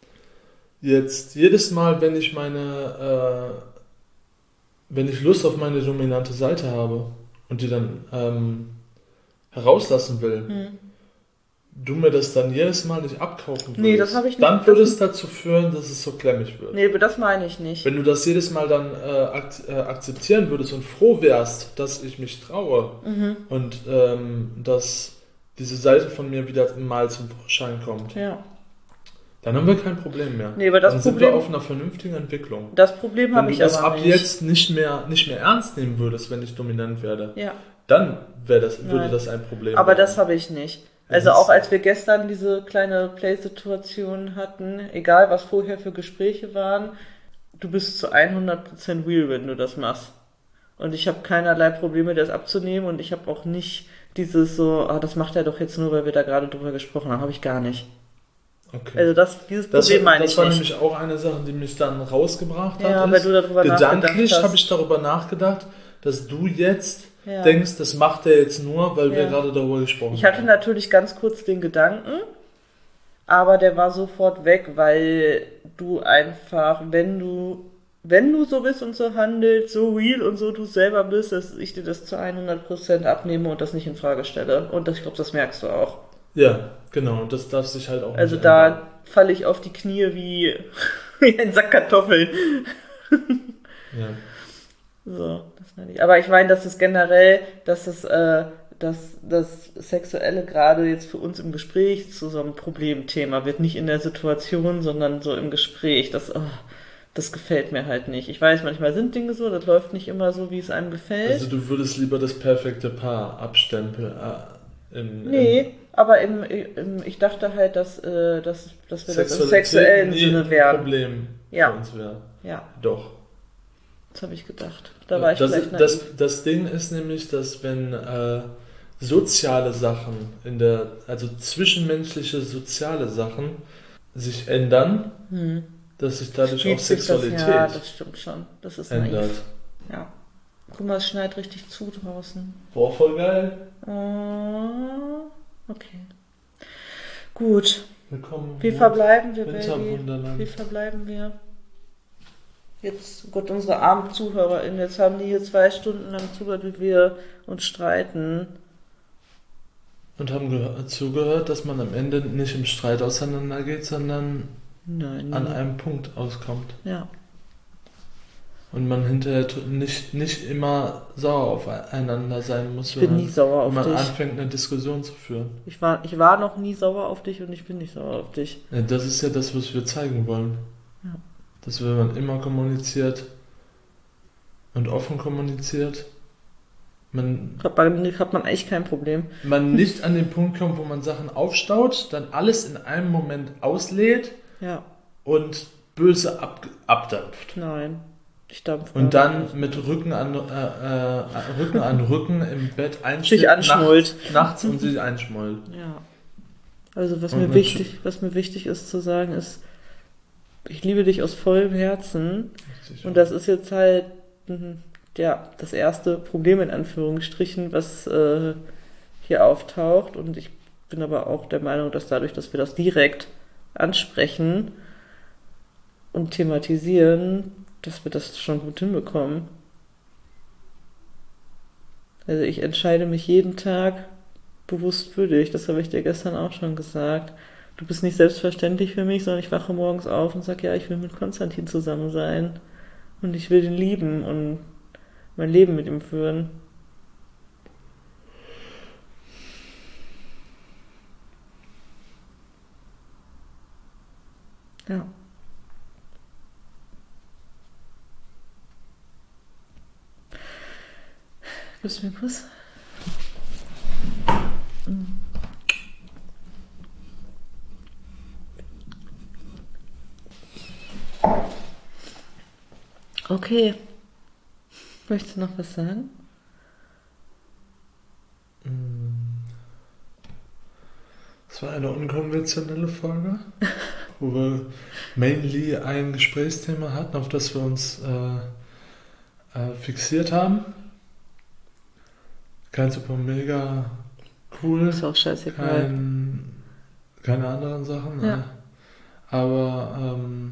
jetzt jedes Mal, wenn ich meine, äh, wenn ich Lust auf meine dominante Seite habe und die dann ähm, herauslassen will, Hm. du mir das dann jedes Mal nicht abkaufen würdest, Nee, das habe ich nicht- dann würde es dazu führen, dass es so klemmig wird. Nee, aber das meine ich nicht. Wenn du das jedes Mal dann äh, ak äh, akzeptieren würdest und froh wärst, dass ich mich traue Mhm. und ähm, dass diese Seite von mir wieder mal zum Vorschein kommt, Ja. dann haben wir kein Problem mehr. Nee, aber das dann sind Problem- wir auf einer vernünftigen Entwicklung. Das Problem Wenn habe du ich das aber ab nicht. jetzt nicht mehr, nicht mehr ernst nehmen würdest, wenn ich dominant werde, Ja. dann wär das, würde Nein. das ein Problem Aber werden. das habe ich nicht. Also Das auch ist- als wir gestern diese kleine Play-Situation hatten, egal was vorher für Gespräche waren, du bist zu hundert Prozent real, wenn du das machst. Und ich habe keinerlei Probleme, das abzunehmen, und ich habe auch nicht dieses so, ah, das macht er doch jetzt nur, weil wir da gerade drüber gesprochen haben, habe ich gar nicht. Okay. Also das, dieses Das, Problem meine das ich war nicht. nämlich auch eine Sache, die mich dann rausgebracht Ja, hat. weil ist, du darüber nachgedacht gedanklich hast. habe ich darüber nachgedacht, dass du jetzt Ja. denkst, das macht er jetzt nur, weil wir Ja. gerade darüber gesprochen Ich hatte haben. natürlich ganz kurz den Gedanken, aber der war sofort weg, weil du einfach, wenn du, wenn du so bist und so handelst, so real und so du selber bist, dass ich dir das zu hundert Prozent abnehme und das nicht in Frage stelle. Und das, ich glaube, das merkst du auch. Ja, genau. Und das darf sich halt auch Also nicht da ändern. falle ich auf die Knie wie, wie ein Sack Kartoffeln. Ja. So, das meine ich. Aber ich meine, dass es generell, dass es, äh, dass das Sexuelle gerade jetzt für uns im Gespräch zu so einem Problemthema wird, nicht in der Situation, sondern so im Gespräch. Das, oh, das gefällt mir halt nicht. Ich weiß, manchmal sind Dinge so, das läuft nicht immer so, wie es einem gefällt. Also du würdest lieber das perfekte Paar abstempeln. Äh, im, Nee, aber im, im, ich dachte halt, dass, äh, dass, dass wir das im Sexualität sexuellen nie Sinne ein wären. Problem Ja. für uns wäre. Ja, Doch. das habe ich gedacht. Da war ich das, vielleicht naiv. das, das Ding ist nämlich, dass wenn äh, soziale Sachen, in der, also zwischenmenschliche soziale Sachen sich ändern, Hm. dass sich dadurch Spielt auch sich Sexualität Das, ja, das stimmt schon. Das ist ändert. naiv. Ja. Guck mal, es schneit richtig zu draußen. Boah, voll geil. Oh, okay. Gut. Willkommen. Wie verbleiben wir, Baby? Winterwunderland. Wie verbleiben wir? Jetzt, Gott, unsere armen ZuhörerInnen, jetzt haben die hier zwei Stunden lang zugehört, wie wir uns streiten. Und haben gehör- zugehört, dass man am Ende nicht im Streit auseinandergeht, sondern Nein, an nie. einem Punkt auskommt. Ja. Und man hinterher t- nicht, nicht immer sauer aufeinander sein muss, Ich bin wenn nie sauer auf man dich. anfängt, eine Diskussion zu führen. Ich war, ich war noch nie sauer auf dich und ich bin nicht sauer auf dich. Ja, das ist ja das, was wir zeigen wollen. Ja. Dass wenn man immer kommuniziert und offen kommuniziert, man, Hat man, hat man eigentlich kein Problem. man nicht an den Punkt kommt, wo man Sachen aufstaut, dann alles in einem Moment auslädt Ja, und böse ab, abdampft. nein. Ich dampfe. Und gar dann nicht. mit Rücken an, äh, äh, Rücken an Rücken im Bett einschläft, Sich anschmollt. Nachts, nachts und sich einschmollt. Ja. Also was Und mir mit- wichtig, was mir wichtig ist zu sagen ist, ich liebe dich aus vollem Herzen. Und das ist jetzt halt mhm, ja das erste Problem in Anführungsstrichen, was äh, hier auftaucht. Und ich bin aber auch der Meinung, dass dadurch, dass wir das direkt ansprechen und thematisieren, dass wir das schon gut hinbekommen. Also ich entscheide mich jeden Tag bewusst für dich. Das habe ich dir gestern auch schon gesagt. Du bist nicht selbstverständlich für mich, sondern ich wache morgens auf und sage, ja, ich will mit Konstantin zusammen sein. Und ich will ihn lieben und mein Leben mit ihm führen. Ja. Gibst du mir einen Kuss? Okay. Möchtest du noch was sagen? Es war eine unkonventionelle Folge, wo wir mainly ein Gesprächsthema hatten, auf das wir uns äh, äh, fixiert haben. Kein super mega cool, Ist auch scheißegal. kein, keine anderen Sachen. Ja. Ne? Aber ähm,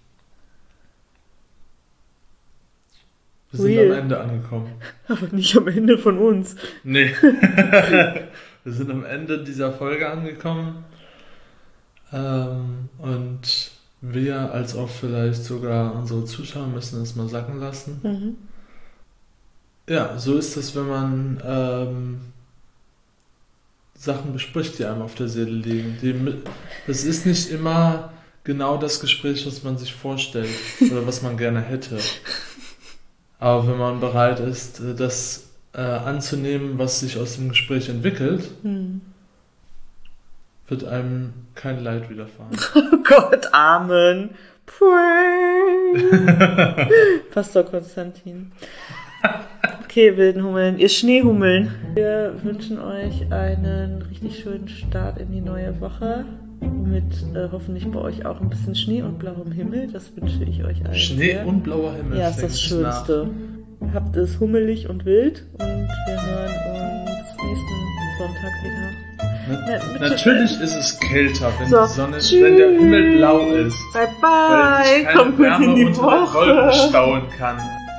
wir sind Real. am Ende angekommen. Aber nicht am Ende von uns. Nee. Wir sind am Ende dieser Folge angekommen. Ähm, und wir, als auch vielleicht sogar unsere Zuschauer, müssen es mal sacken lassen. Mhm. Ja, so ist es, wenn man ähm, Sachen bespricht, die einem auf der Seele liegen. Die, mit- das ist nicht immer genau das Gespräch, was man sich vorstellt oder was man gerne hätte. Aber wenn man bereit ist, äh, das äh, anzunehmen, was sich aus dem Gespräch entwickelt, Hm. wird einem kein Leid widerfahren. Oh Gott, Amen. Pray. Pastor Konstantin. Okay, wilden Hummeln, ihr Schneehummeln. Wir wünschen euch einen richtig schönen Start in die neue Woche. Mit äh, hoffentlich bei euch auch ein bisschen Schnee und blauem Himmel. Das wünsche ich euch allen. Schnee sehr. und blauer Himmel. Ja, ist schenkt das sich Schönste. Habt es hummelig und wild und wir hören uns nächsten Sonntag wieder. nach. Na, Na, bitte- natürlich ist es kälter, wenn So, die Sonne, tschüss. wenn der Himmel blau ist. Bye Weil bye, ich keine kommt gut Wärme in die unter den Wolken Woche. stauen kann.